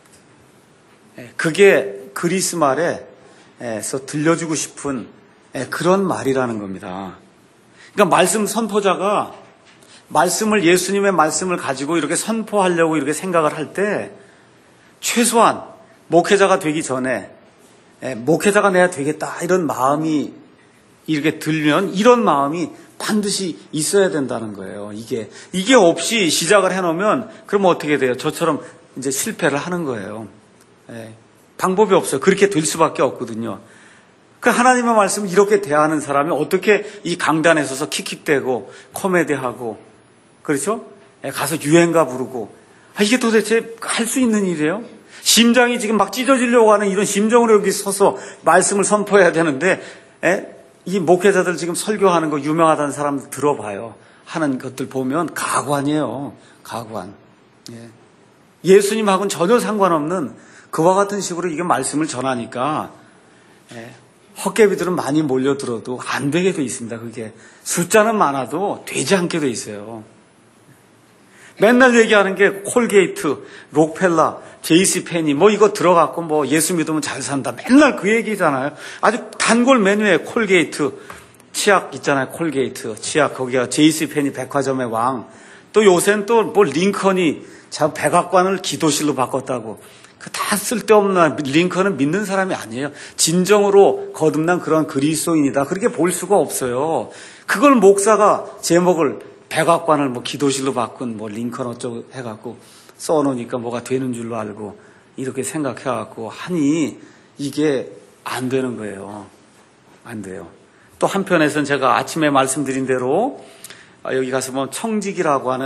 그게 그리스 말에서 들려주고 싶은 그런 말이라는 겁니다. 그러니까 말씀 선포자가 말씀을 예수님의 말씀을 가지고 이렇게 선포하려고 이렇게 생각을 할 때 최소한 목회자가 되기 전에 목회자가 내야 되겠다 이런 마음이 이렇게 들면 이런 마음이 반드시 있어야 된다는 거예요. 이게 이게 없이 시작을 해놓으면 그러면 어떻게 돼요? 저처럼 이제 실패를 하는 거예요. 예, 방법이 없어요. 그렇게 될 수밖에 없거든요. 그 하나님의 말씀을 이렇게 대하는 사람이 어떻게 이 강단에 서서 킥킥대고 코미디하고 그렇죠? 예, 가서 유행가 부르고 아, 이게 도대체 할 수 있는 일이에요? 심장이 지금 막 찢어지려고 하는 이런 심정으로 여기 서서 말씀을 선포해야 되는데 예? 이 목회자들 지금 설교하는 거 유명하다는 사람들 들어봐요. 하는 것들 보면 가관이에요. 가관. 예. 예수님하고는 전혀 상관없는 그와 같은 식으로 이게 말씀을 전하니까 예. 헛개비들은 많이 몰려들어도 안 되게 돼 있습니다. 그게 숫자는 많아도 되지 않게 돼 있어요. 맨날 얘기하는 게 콜게이트, 록펠라, 제이씨페니 뭐 이거 들어갔고 뭐 예수 믿으면 잘 산다. 맨날 그 얘기잖아요. 아주 단골 메뉴에 콜게이트, 치약 있잖아요. 콜게이트, 치약 거기가 제이씨페니 백화점의 왕. 또 요새는 또 뭐 링컨이 자 백악관을 기도실로 바꿨다고. 그 다 쓸데없는 링컨은 믿는 사람이 아니에요. 진정으로 거듭난 그런 그리스도인이다. 그렇게 볼 수가 없어요. 그걸 목사가 제목을 백악관을 뭐 기도실로 바꾼 뭐 링컨 어쩌고 해갖고 써놓으니까 뭐가 되는 줄로 알고 이렇게 생각해갖고 하니 이게 안 되는 거예요. 안 돼요. 또 한편에서는 제가 아침에 말씀드린 대로 여기 가서 보면 청직이라고 하는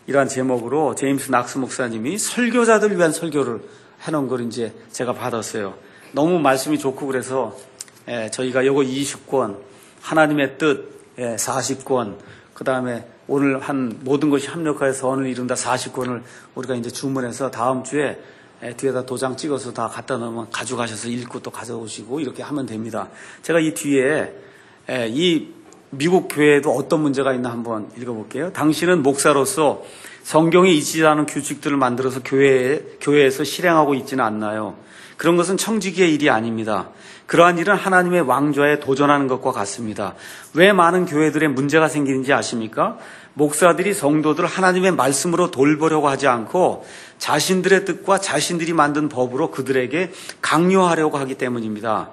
이러한 제목으로 제임스 낙스 목사님이 설교자들을 위한 설교를 해놓은 걸 이제 제가 받았어요. 너무 말씀이 좋고 그래서 예, 저희가 요거 이십 권, 하나님의 뜻 예, 사십 권, 그 다음에 오늘 한 모든 것이 합력하여 선을 이룬다 사십 권을 우리가 이제 주문해서 다음 주에 예, 뒤에다 도장 찍어서 다 갖다 놓으면 가져가셔서 읽고 또 가져오시고 이렇게 하면 됩니다. 제가 이 뒤에 예, 이 미국 교회에도 어떤 문제가 있나 한번 읽어볼게요. 당신은 목사로서 성경에 있지 않은 규칙들을 만들어서 교회에, 교회에서 실행하고 있지는 않나요? 그런 것은 청지기의 일이 아닙니다. 그러한 일은 하나님의 왕좌에 도전하는 것과 같습니다. 왜 많은 교회들의 문제가 생기는지 아십니까? 목사들이 성도들을 하나님의 말씀으로 돌보려고 하지 않고 자신들의 뜻과 자신들이 만든 법으로 그들에게 강요하려고 하기 때문입니다.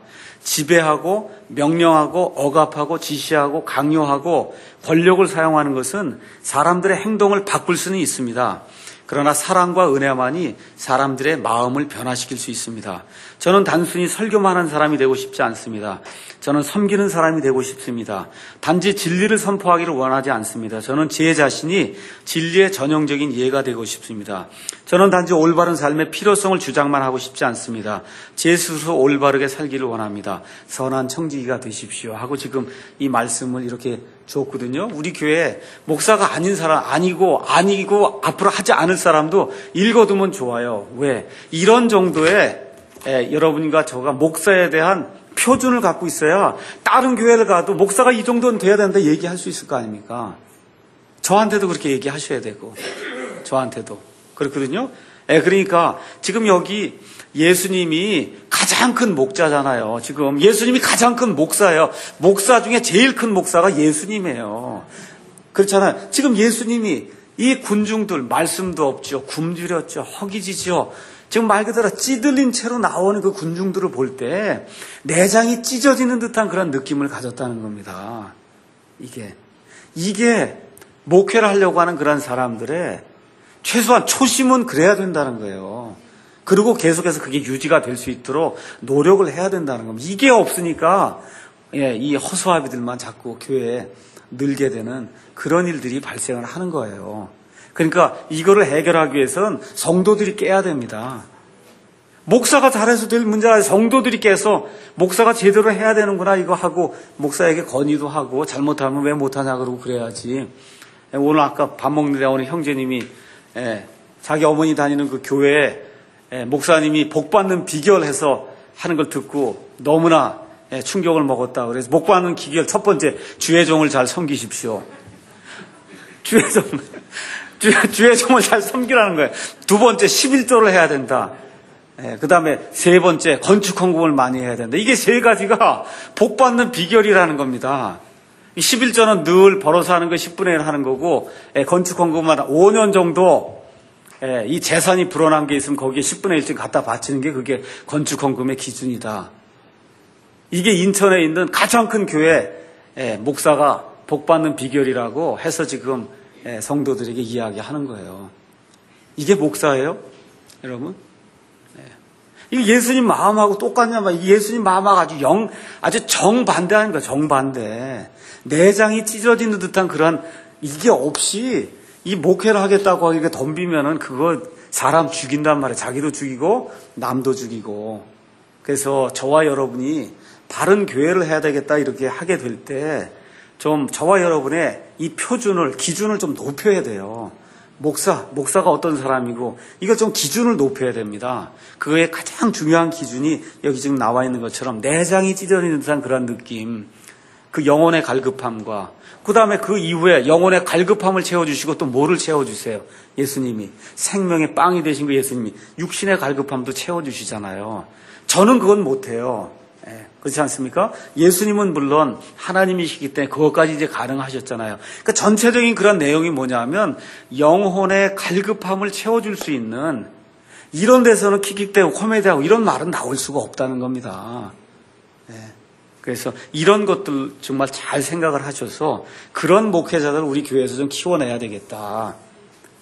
지배하고 명령하고 억압하고 지시하고 강요하고 권력을 사용하는 것은 사람들의 행동을 바꿀 수는 있습니다. 그러나 사랑과 은혜만이 사람들의 마음을 변화시킬 수 있습니다. 저는 단순히 설교만 하는 사람이 되고 싶지 않습니다. 저는 섬기는 사람이 되고 싶습니다. 단지 진리를 선포하기를 원하지 않습니다. 저는 제 자신이 진리의 전형적인 예가 되고 싶습니다. 저는 단지 올바른 삶의 필요성을 주장만 하고 싶지 않습니다. 제 스스로 올바르게 살기를 원합니다. 선한 청지기가 되십시오 하고 지금 이 말씀을 이렇게 줬거든요. 우리 교회 목사가 아닌 사람, 아니고 아니고 앞으로 하지 않을 사람도 읽어두면 좋아요. 왜? 이런 정도의 예, 여러분과 저가 목사에 대한 표준을 갖고 있어야 다른 교회를 가도 목사가 이 정도는 돼야 된다 얘기할 수 있을 거 아닙니까? 저한테도 그렇게 얘기하셔야 되고 저한테도 그렇거든요. 예, 그러니까 지금 여기 예수님이 가장 큰 목자잖아요. 지금 예수님이 가장 큰 목사예요. 목사 중에 제일 큰 목사가 예수님이에요. 그렇잖아요. 지금 예수님이 이 군중들 말씀도 없죠. 굶주렸죠. 허기지죠. 지금 말 그대로 찌들린 채로 나오는 그 군중들을 볼 때 내장이 찢어지는 듯한 그런 느낌을 가졌다는 겁니다. 이게 이게 목회를 하려고 하는 그런 사람들의 최소한 초심은 그래야 된다는 거예요. 그리고 계속해서 그게 유지가 될 수 있도록 노력을 해야 된다는 겁니다. 이게 없으니까 예, 이 허수아비들만 자꾸 교회에 늘게 되는 그런 일들이 발생을 하는 거예요. 그러니까 이거를 해결하기 위해서는 성도들이 깨야 됩니다. 목사가 잘해서 될 문제가 아니라 성도들이 깨서 목사가 제대로 해야 되는구나 이거 하고 목사에게 건의도 하고 잘못하면 왜 못하냐 그러고 그래야지. 오늘 아까 밥 먹는데 오늘 형제님이 예, 자기 어머니 다니는 그 교회에 예, 목사님이 복 받는 비결 해서 하는 걸 듣고 너무나 예, 충격을 먹었다. 그래서 복 받는 비결 첫 번째 주의 종을 잘 섬기십시오. 주의 종 주의, 주의 종을 잘 섬기라는 거예요. 두 번째 십일조를 해야 된다. 예, 그 다음에 세 번째 건축 헌금을 많이 해야 된다. 이게 세 가지가 복 받는 비결이라는 겁니다. 십일조는 늘 벌어서 하는 거 십분의 일 하는 거고 예, 건축 헌금은 오 년 정도 예, 이 재산이 불어난 게 있으면 거기에 십분의 일쯤 갖다 바치는 게 그게 건축 헌금의 기준이다. 이게 인천에 있는 가장 큰 교회 예, 목사가 복 받는 비결이라고 해서 지금 예, 성도들에게 이야기하는 거예요. 이게 목사예요, 여러분? 예. 이게 예수님 마음하고 똑같냐 말. 예수님 마음하고 아주 영, 아주 정반대하는 거야. 정반대. 내장이 찢어지는 듯한 그런 이게 없이 이 목회를 하겠다고 이렇게 덤비면은 그거 사람 죽인단 말이에요. 자기도 죽이고 남도 죽이고. 그래서 저와 여러분이 바른 교회를 해야 되겠다 이렇게 하게 될 때 좀 저와 여러분의 이 표준을 기준을 좀 높여야 돼요. 목사, 목사가 어떤 사람이고 이거 좀 기준을 높여야 됩니다. 그거의 가장 중요한 기준이 여기 지금 나와 있는 것처럼 내장이 찢어지는 듯한 그런 느낌, 그 영혼의 갈급함과 그 다음에 그 이후에 영혼의 갈급함을 채워주시고 또 뭐를 채워주세요? 예수님이 생명의 빵이 되신 그 예수님이 육신의 갈급함도 채워주시잖아요. 저는 그건 못해요. 예, 그렇지 않습니까? 예수님은 물론 하나님이시기 때문에 그것까지 이제 가능하셨잖아요. 그러니까 전체적인 그런 내용이 뭐냐면 영혼의 갈급함을 채워줄 수 있는 이런 데서는 킥킥대고 코미디하고 이런 말은 나올 수가 없다는 겁니다. 예, 그래서 이런 것들 정말 잘 생각을 하셔서 그런 목회자들을 우리 교회에서 좀 키워내야 되겠다.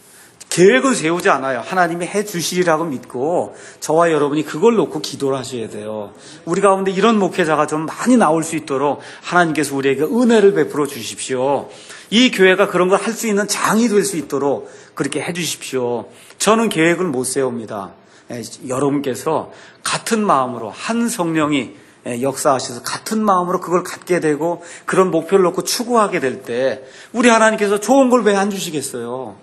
계획을 세우지 않아요. 하나님이 해 주시리라고 믿고 저와 여러분이 그걸 놓고 기도를 하셔야 돼요. 우리 가운데 이런 목회자가 좀 많이 나올 수 있도록 하나님께서 우리에게 은혜를 베풀어 주십시오. 이 교회가 그런 걸 할 수 있는 장이 될 수 있도록 그렇게 해 주십시오. 저는 계획을 못 세웁니다. 여러분께서 같은 마음으로 한 성령이 역사하셔서 같은 마음으로 그걸 갖게 되고 그런 목표를 놓고 추구하게 될 때 우리 하나님께서 좋은 걸 왜 안 주시겠어요?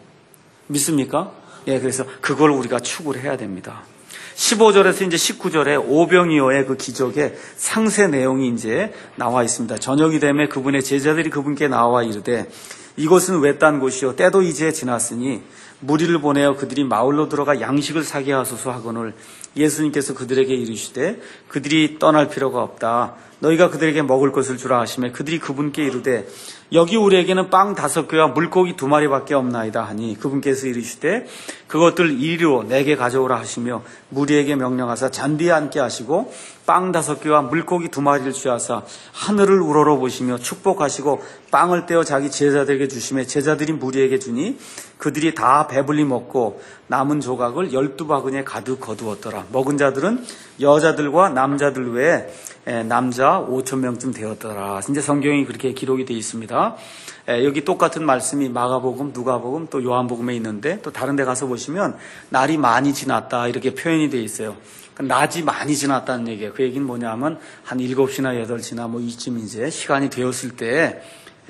믿습니까? 예, 그래서 그걸 우리가 추구를 해야 됩니다. 십오 절에서 이제 십구 절에 오병이어의 그 기적의 상세 내용이 이제 나와 있습니다. 저녁이 되매 그분의 제자들이 그분께 나와 이르되 이곳은 외딴 곳이요 때도 이제 지났으니 무리를 보내어 그들이 마을로 들어가 양식을 사게 하소서 하거늘 예수님께서 그들에게 이르시되 그들이 떠날 필요가 없다. 너희가 그들에게 먹을 것을 주라 하시매 그들이 그분께 이르되 여기 우리에게는 빵 다섯 개와 물고기 두 마리밖에 없나이다 하니 그분께서 이르시되 그것들 이리로 내게 가져오라 하시며 무리에게 명령하사 잔디에 앉게 하시고 빵 다섯 개와 물고기 두 마리를 취하사 하늘을 우러러 보시며 축복하시고 빵을 떼어 자기 제자들에게 주시매 제자들이 무리에게 주니 그들이 다 배불리 먹고 남은 조각을 열두 바구니에 가득 거두었더라. 먹은 자들은 여자들과 남자들 외에 남자 오천 명쯤 되었더라. 이제 성경이 그렇게 기록이 되어 있습니다. 여기 똑같은 말씀이 마가복음, 누가복음, 또 요한복음에 있는데 또 다른 데 가서 보시면 날이 많이 지났다 이렇게 표현이 되어 있어요. 낮이 많이 지났다는 얘기예요. 그 얘기는 뭐냐면 한 일곱 시나 여덟 시나 뭐 이쯤 이제 시간이 되었을 때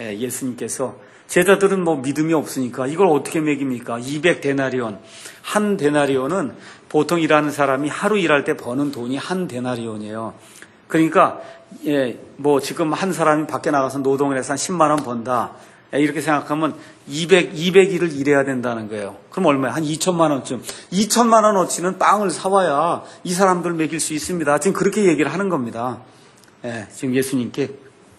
예수님께서 제자들은 뭐 믿음이 없으니까 이걸 어떻게 먹입니까? 이백 데나리온. 한 데나리온은 보통 일하는 사람이 하루 일할 때 버는 돈이 한 데나리온이에요. 그러니까 예, 뭐 지금 한 사람이 밖에 나가서 노동을 해서 한 십만 원 번다. 예, 이렇게 생각하면 이백, 이백 일을 일해야 된다는 거예요. 그럼 얼마야? 한 이천만 원쯤. 이천만 원어치는 빵을 사와야 이 사람들 먹일 수 있습니다. 지금 그렇게 얘기를 하는 겁니다. 예, 지금 예수님께.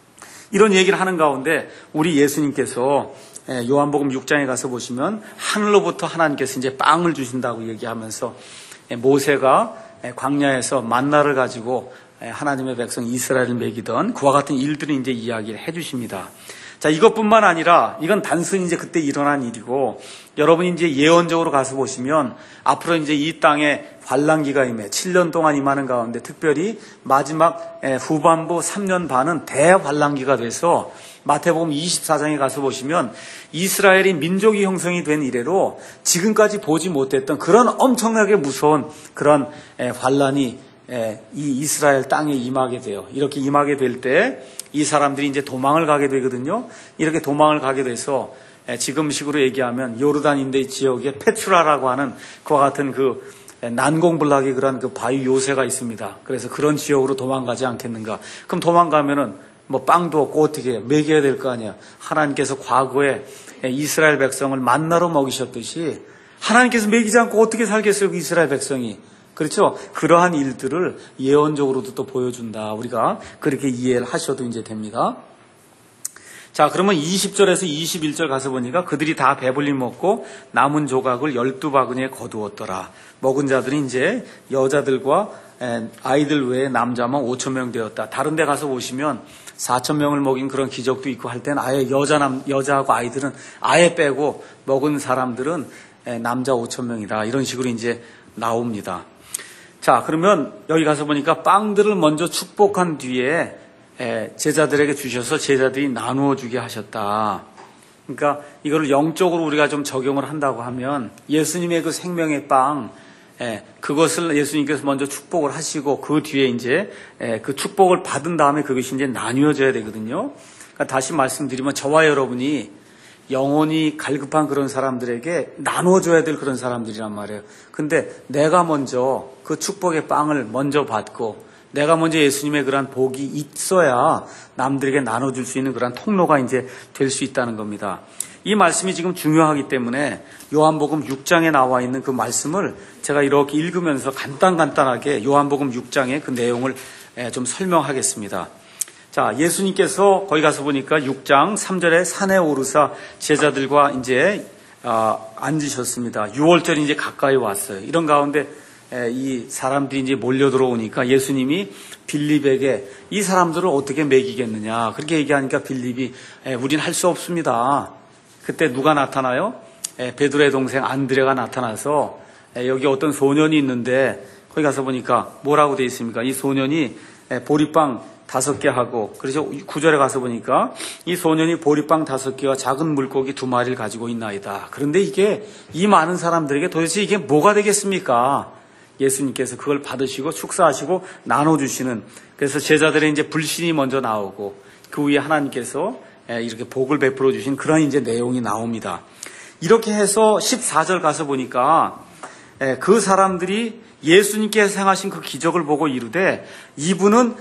이런 얘기를 하는 가운데 우리 예수님께서 요한복음 육 장에 가서 보시면 하늘로부터 하나님께서 이제 빵을 주신다고 얘기하면서 모세가 광야에서 만나를 가지고 하나님의 백성 이스라엘을 먹이던 그와 같은 일들을 이제 이야기를 해 주십니다. 자, 이것뿐만 아니라 이건 단순히 이제 그때 일어난 일이고 여러분이 이제 예언적으로 가서 보시면 앞으로 이제 이 땅에 환란기가 임해 칠 년 동안 임하는 가운데 특별히 마지막 후반부 삼 년 반은 대환란기가 돼서 마태복음 이십사 장에 가서 보시면 이스라엘이 민족이 형성이 된 이래로 지금까지 보지 못했던 그런 엄청나게 무서운 그런 환란이 이 이스라엘 땅에 임하게 돼요. 이렇게 임하게 될 때 이 사람들이 이제 도망을 가게 되거든요. 이렇게 도망을 가게 돼서 지금식으로 얘기하면 요르단 인대 지역에 페트라라고 하는 그와 같은 그 난공불락의 그런 그 바위 요새가 있습니다. 그래서 그런 지역으로 도망가지 않겠는가. 그럼 도망가면은 뭐 빵도 없고 어떻게 먹여야 될 거 아니야. 하나님께서 과거에 이스라엘 백성을 만나로 먹이셨듯이 하나님께서 먹이지 않고 어떻게 살겠어요, 그 이스라엘 백성이. 그렇죠? 그러한 일들을 예언적으로도 또 보여준다. 우리가 그렇게 이해를 하셔도 이제 됩니다. 자, 그러면 이십 절에서 이십일 절 가서 보니까 그들이 다 배불리 먹고 남은 조각을 열두 바구니에 거두었더라. 먹은 자들이 이제 여자들과 아이들 외에 남자만 오천 명 되었다. 다른 데 가서 보시면 사천 명을 먹인 그런 기적도 있고 할 때는 아예 여자, 남, 여자하고 아이들은 아예 빼고 먹은 사람들은 남자 오천 명이다. 이런 식으로 이제 나옵니다. 자, 그러면 여기 가서 보니까 빵들을 먼저 축복한 뒤에 제자들에게 주셔서 제자들이 나누어 주게 하셨다. 그러니까 이거를 영적으로 우리가 좀 적용을 한다고 하면 예수님의 그 생명의 빵, 그것을 예수님께서 먼저 축복을 하시고 그 뒤에 이제 그 축복을 받은 다음에 그것이 이제 나뉘어져야 되거든요. 그러니까 다시 말씀드리면 저와 여러분이 영혼이 갈급한 그런 사람들에게 나눠줘야 될 그런 사람들이란 말이에요. 근데 내가 먼저 그 축복의 빵을 먼저 받고 내가 먼저 예수님의 그러한 복이 있어야 남들에게 나눠줄 수 있는 그러한 통로가 이제 될 수 있다는 겁니다. 이 말씀이 지금 중요하기 때문에 요한복음 육 장에 나와 있는 그 말씀을 제가 이렇게 읽으면서 간단간단하게 요한복음 육 장의 그 내용을 좀 설명하겠습니다. 자, 예수님께서 거기 가서 보니까 육 장 삼 절에 산에 오르사 제자들과 이제 어, 앉으셨습니다. 유월절이 이제 가까이 왔어요. 이런 가운데 에, 이 사람들이 이제 몰려 들어오니까 예수님이 빌립에게 이 사람들을 어떻게 먹이겠느냐 그렇게 얘기하니까 빌립이 우린 할 수 없습니다. 그때 누가 나타나요? 베드로의 동생 안드레가 나타나서 여기 어떤 소년이 있는데 거기 가서 보니까 뭐라고 돼 있습니까? 이 소년이 보리빵 다섯 개 하고, 그래서 구절에 가서 보니까 이 소년이 보리빵 다섯 개와 작은 물고기 두 마리를 가지고 있나이다. 그런데 이게 이 많은 사람들에게 도대체 이게 뭐가 되겠습니까? 예수님께서 그걸 받으시고 축사하시고 나눠주시는, 그래서 제자들의 이제 불신이 먼저 나오고 그 위에 하나님께서 이렇게 복을 베풀어 주신 그런 이제 내용이 나옵니다. 이렇게 해서 십사 절 가서 보니까 그 사람들이 예수님께서 행하신 그 기적을 보고 이르되 이분은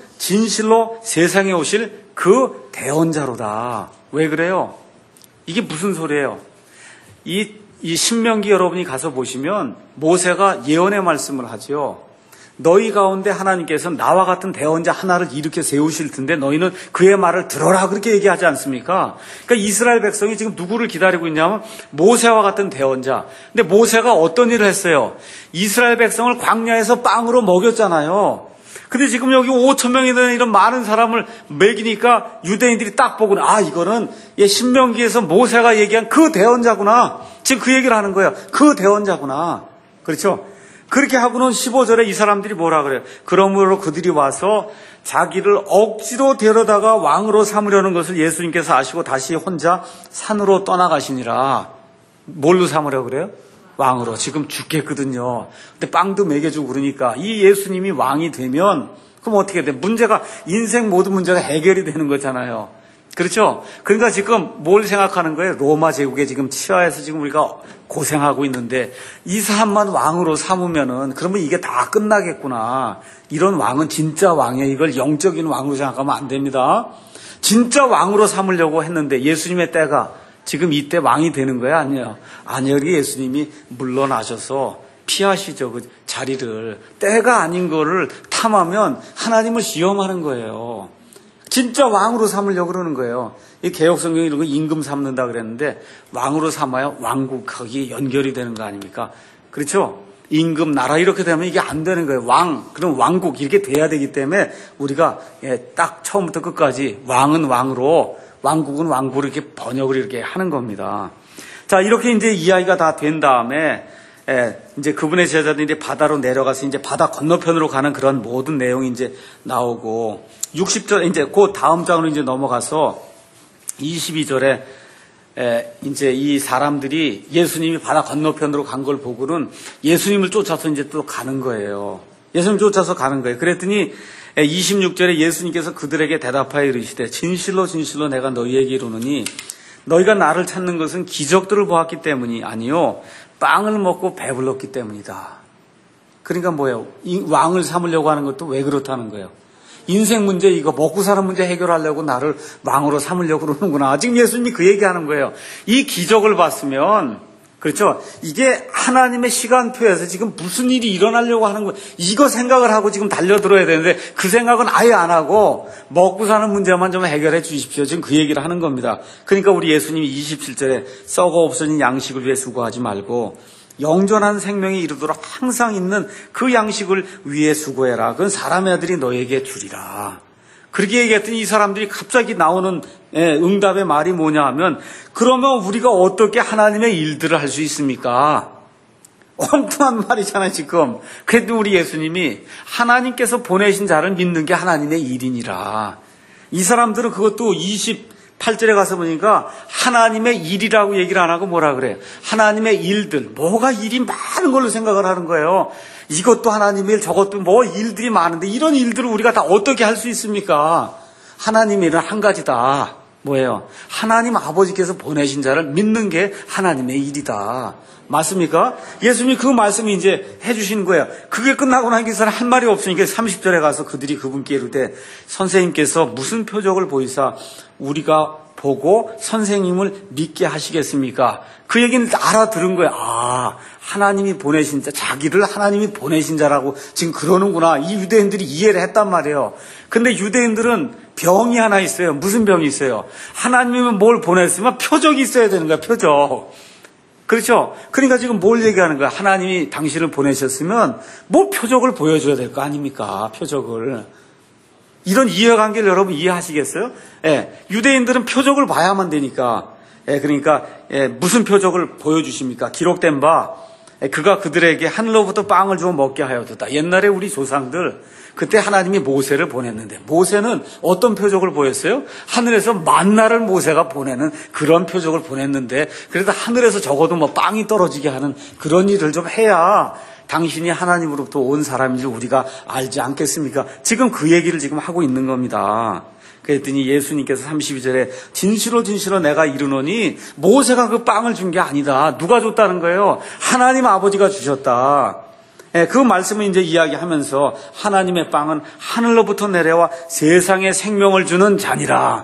진실로 세상에 오실 그 대언자로다. 왜 그래요? 이게 무슨 소리예요? 이, 이 신명기 여러분이 가서 보시면 모세가 예언의 말씀을 하죠. 너희 가운데 하나님께서 나와 같은 대언자 하나를 일으켜 세우실 텐데 너희는 그의 말을 들어라, 그렇게 얘기하지 않습니까? 그러니까 이스라엘 백성이 지금 누구를 기다리고 있냐면 모세와 같은 대언자. 근데 모세가 어떤 일을 했어요? 이스라엘 백성을 광야에서 빵으로 먹였잖아요. 근데 지금 여기 오천 명이 되는 이런 많은 사람을 먹이니까 유대인들이 딱 보고, 아, 이거는 신명기에서 모세가 얘기한 그 대언자구나. 지금 그 얘기를 하는 거예요. 그 대언자구나. 그렇죠? 그렇게 하고는 십오 절에 이 사람들이 뭐라 그래요? 그러므로 그들이 와서 자기를 억지로 데려다가 왕으로 삼으려는 것을 예수님께서 아시고 다시 혼자 산으로 떠나가시니라. 뭘로 삼으려고 그래요? 왕으로. 지금 죽겠거든요. 근데 빵도 먹여주고 그러니까 이 예수님이 왕이 되면 그럼 어떻게 돼? 문제가, 인생 모든 문제가 해결이 되는 거잖아요. 그렇죠? 그러니까 지금 뭘 생각하는 거예요? 로마 제국에 지금 치하에서 지금 우리가 고생하고 있는데 이 사람만 왕으로 삼으면은 그러면 이게 다 끝나겠구나. 이런 왕은 진짜 왕이에요. 이걸 영적인 왕으로 생각하면 안 됩니다. 진짜 왕으로 삼으려고 했는데 예수님의 때가 지금 이때 왕이 되는 거예요? 아니에요. 아니요. 예수님이 물러나셔서 피하시죠. 그 자리를. 때가 아닌 거를 탐하면 하나님을 시험하는 거예요. 진짜 왕으로 삼으려고 그러는 거예요. 이 개혁성경이 이런 거 임금 삼는다 그랬는데 왕으로 삼아야 왕국하기 연결이 되는 거 아닙니까? 그렇죠? 임금, 나라 이렇게 되면 이게 안 되는 거예요. 왕, 그럼 왕국 이렇게 돼야 되기 때문에 우리가 딱 처음부터 끝까지 왕은 왕으로, 왕국은 왕국으로 이렇게 번역을 이렇게 하는 겁니다. 자, 이렇게 이제 이야기가 다 된 다음에 예, 이제 그분의 제자들이 바다로 내려가서 이제 바다 건너편으로 가는 그런 모든 내용이 이제 나오고, 육십 절, 이제 그 다음 장으로 이제 넘어가서 이십이 절에 에, 이제 이 사람들이 예수님이 바다 건너편으로 간 걸 보고는 예수님을 쫓아서 이제 또 가는 거예요. 예수님 쫓아서 가는 거예요. 그랬더니 이십육 절에 예수님께서 그들에게 대답하여 이르시되 진실로 진실로 내가 너희에게 이르노니 너희가 나를 찾는 것은 기적들을 보았기 때문이 아니요 빵을 먹고 배불렀기 때문이다. 그러니까 뭐예요? 이 왕을 삼으려고 하는 것도 왜 그렇다는 거예요? 인생 문제, 이거 먹고 사는 문제 해결하려고 나를 왕으로 삼으려고 그러는구나. 지금 예수님이 그 얘기하는 거예요. 이 기적을 봤으면, 그렇죠? 이게 하나님의 시간표에서 지금 무슨 일이 일어나려고 하는 거예요. 이거 생각을 하고 지금 달려들어야 되는데 그 생각은 아예 안 하고 먹고 사는 문제만 좀 해결해 주십시오. 지금 그 얘기를 하는 겁니다. 그러니까 우리 예수님이 이십칠 절에 썩어 없어진 양식을 위해 수고하지 말고 영존한 생명이 이르도록 항상 있는 그 양식을 위해 수고해라. 그건 사람의 아들이 너에게 주리라. 그렇게 얘기했더니 이 사람들이 갑자기 나오는 응답의 말이 뭐냐 하면, 그러면 우리가 어떻게 하나님의 일들을 할 수 있습니까? 엉뚱한 말이잖아요 지금. 그래도 우리 예수님이 하나님께서 보내신 자를 믿는 게 하나님의 일이니라. 이 사람들은 그것도 이십팔 절에 가서 보니까 하나님의 일이라고 얘기를 안 하고 뭐라 그래요? 하나님의 일들. 뭐가 일이 많은 걸로 생각을 하는 거예요. 이것도 하나님의 일, 저것도 뭐 일들이 많은데 이런 일들을 우리가 다 어떻게 할 수 있습니까? 하나님의 일은 한 가지다. 뭐예요? 하나님 아버지께서 보내신 자를 믿는 게 하나님의 일이다. 맞습니까? 예수님이 그 말씀을 이제 해주시는 거예요. 그게 끝나고 나니까 한 말이 없으니까 삼십 절에 가서 그들이 그분께 이르되 선생님께서 무슨 표적을 보이사 우리가 보고 선생님을 믿게 하시겠습니까? 그 얘기는 알아들은 거예요. 아, 하나님이 보내신 자, 자기를 하나님이 보내신 자라고 지금 그러는구나. 이 유대인들이 이해를 했단 말이에요. 근데 유대인들은 병이 하나 있어요. 무슨 병이 있어요? 하나님이 뭘 보냈으면 표적이 있어야 되는 거야, 표적. 그렇죠? 그러니까 지금 뭘 얘기하는 거야? 하나님이 당신을 보내셨으면 뭐 표적을 보여줘야 될 거 아닙니까? 표적을. 이런 이해관계를 여러분 이해하시겠어요? 예, 유대인들은 표적을 봐야만 되니까. 예, 그러니까 예, 무슨 표적을 보여주십니까? 기록된 바 예, 그가 그들에게 하늘로부터 빵을 주어 먹게 하였다. 옛날에 우리 조상들 그때 하나님이 모세를 보냈는데 모세는 어떤 표적을 보였어요? 하늘에서 만나를 모세가 보내는 그런 표적을 보냈는데 그래도 하늘에서 적어도 뭐 빵이 떨어지게 하는 그런 일을 좀 해야 당신이 하나님으로부터 온 사람인 줄 우리가 알지 않겠습니까? 지금 그 얘기를 지금 하고 있는 겁니다. 그랬더니 예수님께서 삼십이 절에 진실로 진실로 내가 이르노니 모세가 그 빵을 준 게 아니다. 누가 줬다는 거예요? 하나님 아버지가 주셨다. 예, 그 말씀을 이제 이야기하면서 하나님의 빵은 하늘로부터 내려와 세상에 생명을 주는 잔이라.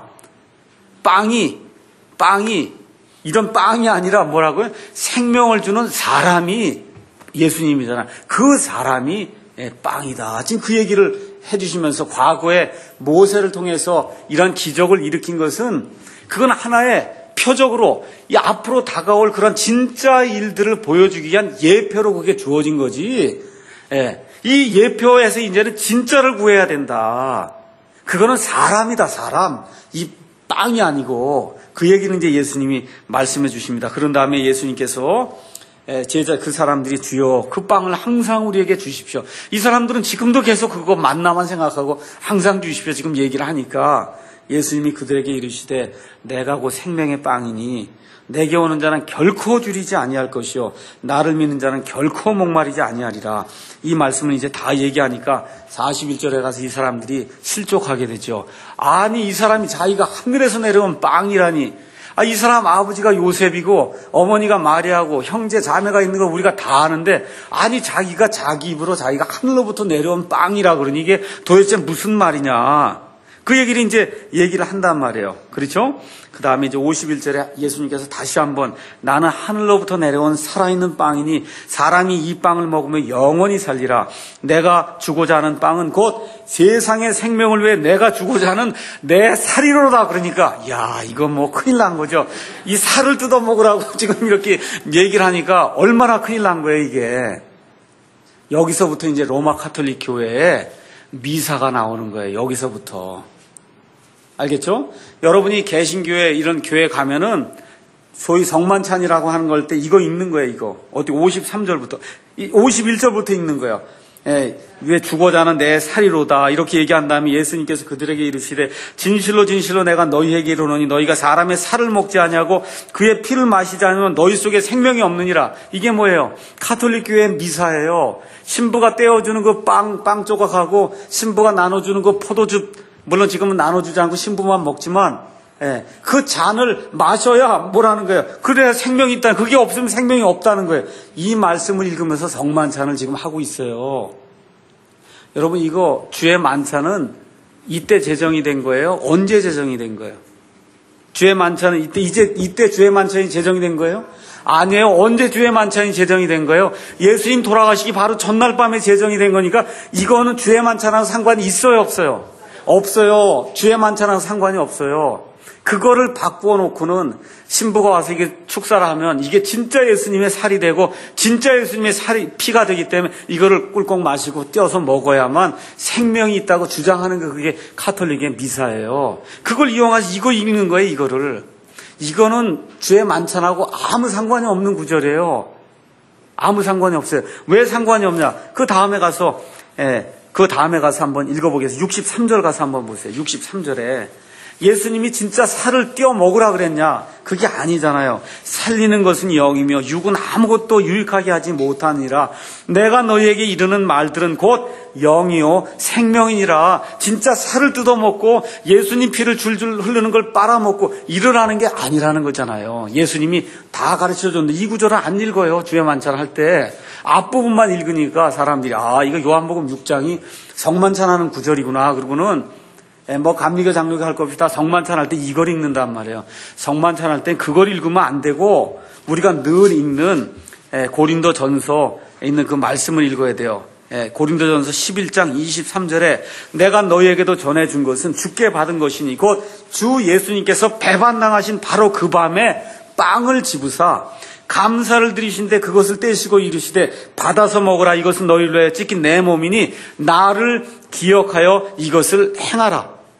빵이, 빵이, 이런 빵이 아니라 뭐라고요? 생명을 주는 사람이 예수님이잖아. 그 사람이 빵이다. 지금 그 얘기를 해주시면서 과거에 모세를 통해서 이런 기적을 일으킨 것은 그건 하나의 표적으로 이 앞으로 다가올 그런 진짜 일들을 보여주기 위한 예표로 그게 주어진 거지. 예. 이 예표에서 이제는 진짜를 구해야 된다. 그거는 사람이다, 사람. 이 빵이 아니고 그 얘기는 이제 예수님이 말씀해 주십니다. 그런 다음에 예수님께서 제자 그 사람들이 주여 그 빵을 항상 우리에게 주십시오. 이 사람들은 지금도 계속 그거 만나만 생각하고 항상 주십시오 지금 얘기를 하니까 예수님이 그들에게 이르시되 내가 곧 생명의 빵이니 내게 오는 자는 결코 줄이지 아니할 것이요 나를 믿는 자는 결코 목마르지 아니하리라. 이 말씀을 이제 다 얘기하니까 사십일 절에 가서 이 사람들이 실족하게 되죠. 아니 이 사람이 자기가 하늘에서 내려온 빵이라니. 아, 이 사람 아버지가 요셉이고 어머니가 마리아고 형제 자매가 있는 걸 우리가 다 아는데 아니 자기가 자기 입으로 자기가 하늘로부터 내려온 빵이라 그러니 이게 도대체 무슨 말이냐. 그 얘기를 이제 얘기를 한단 말이에요. 그렇죠? 그 다음에 이제 오십일 절에 예수님께서 다시 한번 나는 하늘로부터 내려온 살아있는 빵이니 사람이 이 빵을 먹으면 영원히 살리라. 내가 주고자 하는 빵은 곧 세상의 생명을 위해 내가 주고자 하는 내 살이로다. 그러니까 야 이거 뭐 큰일 난 거죠. 이 살을 뜯어 먹으라고 지금 이렇게 얘기를 하니까 얼마나 큰일 난 거예요 이게. 여기서부터 이제 로마 가톨릭 교회에 미사가 나오는 거예요. 여기서부터. 알겠죠? 여러분이 개신교회 이런 교회 가면은 소위 성만찬이라고 하는 걸 때 이거 읽는 거예요. 이거 어디 오십삼 절부터 오십일 절부터 읽는 거예요. 예, 왜 주고자 하는 내 살이로다 이렇게 얘기한 다음에 예수님께서 그들에게 이르시되 진실로 진실로 내가 너희에게 이르노니 너희가 사람의 살을 먹지 아니하고 그의 피를 마시지 않으면 너희 속에 생명이 없느니라. 이게 뭐예요? 가톨릭 교회 미사예요. 신부가 떼어주는 그 빵, 빵 조각하고 신부가 나눠주는 그 포도즙, 물론 지금은 나눠주지 않고 신부만 먹지만 예, 그 잔을 마셔야 뭐라는 거예요? 그래야 생명이 있다. 그게 없으면 생명이 없다는 거예요. 이 말씀을 읽으면서 성만찬을 지금 하고 있어요. 여러분 이거 주의 만찬은 이때 제정이 된 거예요? 언제 제정이 된 거예요? 주의 만찬은 이때 이제 이때 주의 만찬이 제정이 된 거예요? 아니에요. 언제 주의 만찬이 제정이 된 거예요? 예수님 돌아가시기 바로 전날 밤에 제정이 된 거니까 이거는 주의 만찬하고 상관이 있어요, 없어요? 없어요. 주의 만찬하고 상관이 없어요. 그거를 바꾸어 놓고는 신부가 와서 이게 축사를 하면 이게 진짜 예수님의 살이 되고 진짜 예수님의 살이 피가 되기 때문에 이거를 꿀꺽 마시고 떼어서 먹어야만 생명이 있다고 주장하는 게 그게 가톨릭의 미사예요. 그걸 이용해서 이거 읽는 거예요. 이거를. 이거는 주의 만찬하고 아무 상관이 없는 구절이에요. 아무 상관이 없어요. 왜 상관이 없냐? 그 다음에 가서 예, 그 다음에 가서 한번 읽어보겠습니다. 육십삼 절 가서 한번 보세요. 육십삼 절에 예수님이 진짜 살을 떼어 먹으라 그랬냐? 그게 아니잖아요. 살리는 것은 영이며 육은 아무것도 유익하게 하지 못하니라. 내가 너희에게 이르는 말들은 곧 영이요 생명이니라. 진짜 살을 뜯어먹고 예수님 피를 줄줄 흐르는 걸 빨아먹고 이러라는 게 아니라는 거잖아요. 예수님이 다 가르쳐줬는데 이 구절은 안 읽어요. 주의 만찬 할 때. 앞부분만 읽으니까 사람들이 아 이거 요한복음 육 장이 성만찬하는 구절이구나. 그러고는 뭐 감리교 장로교 할 것 없이 다 성만찬 할 때 이걸 읽는단 말이에요. 성만찬 할 때 그걸 읽으면 안 되고 우리가 늘 읽는 고린도 전서에 있는 그 말씀을 읽어야 돼요. 고린도 전서 십일 장 이십삼 절에 내가 너희에게도 전해준 것은 주께 받은 것이니 곧 주 예수님께서 배반당하신 바로 그 밤에 빵을 집으사 감사를 드리신데 그것을 떼시고 이르시되 받아서 먹으라. 이것은 너희로 찢긴 내 몸이니 나를 기억하여 이것을 행하라.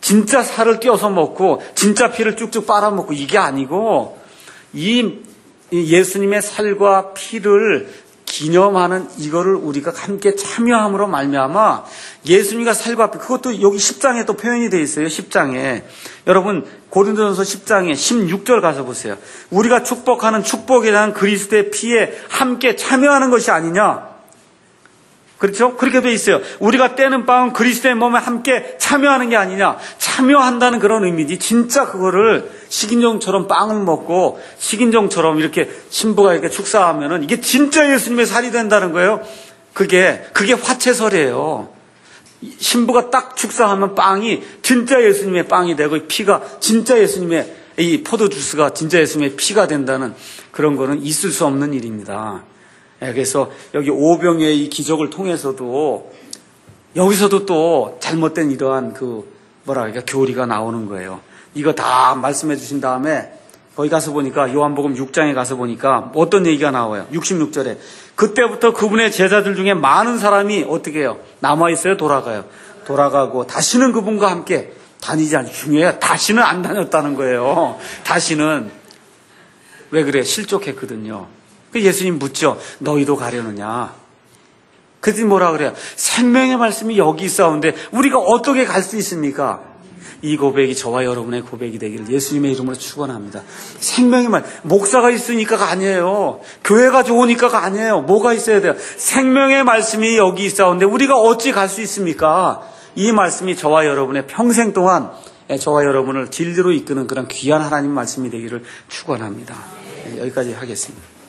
진짜 살을 껴서 먹고 진짜 피를 쭉쭉 빨아먹고 이게 아니고 이 예수님의 살과 피를 기념하는 이거를 우리가 함께 참여함으로 말미암아 예수님과 살과 피, 그것도 여기 십 장에 또 표현이 되어 있어요. 십 장에. 여러분 고린도전서 십 장에 십육 절 가서 보세요. 우리가 축복하는 축복에 대한 그리스도의 피에 함께 참여하는 것이 아니냐. 그렇죠? 그렇게 돼 있어요. 우리가 떼는 빵은 그리스도의 몸에 함께 참여하는 게 아니냐. 참여한다는 그런 의미지. 진짜 그거를 식인종처럼 빵을 먹고 식인종처럼 이렇게 신부가 이렇게 축사하면은 이게 진짜 예수님의 살이 된다는 거예요. 그게 그게 화채설이에요. 신부가 딱 축사하면 빵이 진짜 예수님의 빵이 되고 피가 진짜 예수님의 이 포도 주스가 진짜 예수님의 피가 된다는 그런 거는 있을 수 없는 일입니다. 그래서 여기 오병의 이 기적을 통해서도 여기서도 또 잘못된 이러한 그 뭐라 그럴까 교리가 나오는 거예요. 이거 다 말씀해 주신 다음에 거기 가서 보니까 요한복음 육 장에 가서 보니까 어떤 얘기가 나와요. 육십육 절에 그때부터 그분의 제자들 중에 많은 사람이 어떻게 해요? 남아있어요? 돌아가요? 돌아가고 다시는 그분과 함께 다니지 않죠. 중요해요. 다시는 안 다녔다는 거예요. 다시는. 왜 그래? 실족했거든요. 예수님 묻죠. 너희도 가려느냐? 그랬더니 뭐라 그래요? 생명의 말씀이 여기 있사온데 우리가 어떻게 갈 수 있습니까? 이 고백이 저와 여러분의 고백이 되기를 예수님의 이름으로 축원합니다. 생명의 말, 목사가 있으니까가 아니에요. 교회가 좋으니까가 아니에요. 뭐가 있어야 돼요? 생명의 말씀이 여기 있사온데 우리가 어찌 갈 수 있습니까? 이 말씀이 저와 여러분의 평생 동안 저와 여러분을 진리로 이끄는 그런 귀한 하나님 말씀이 되기를 축원합니다. 여기까지 하겠습니다.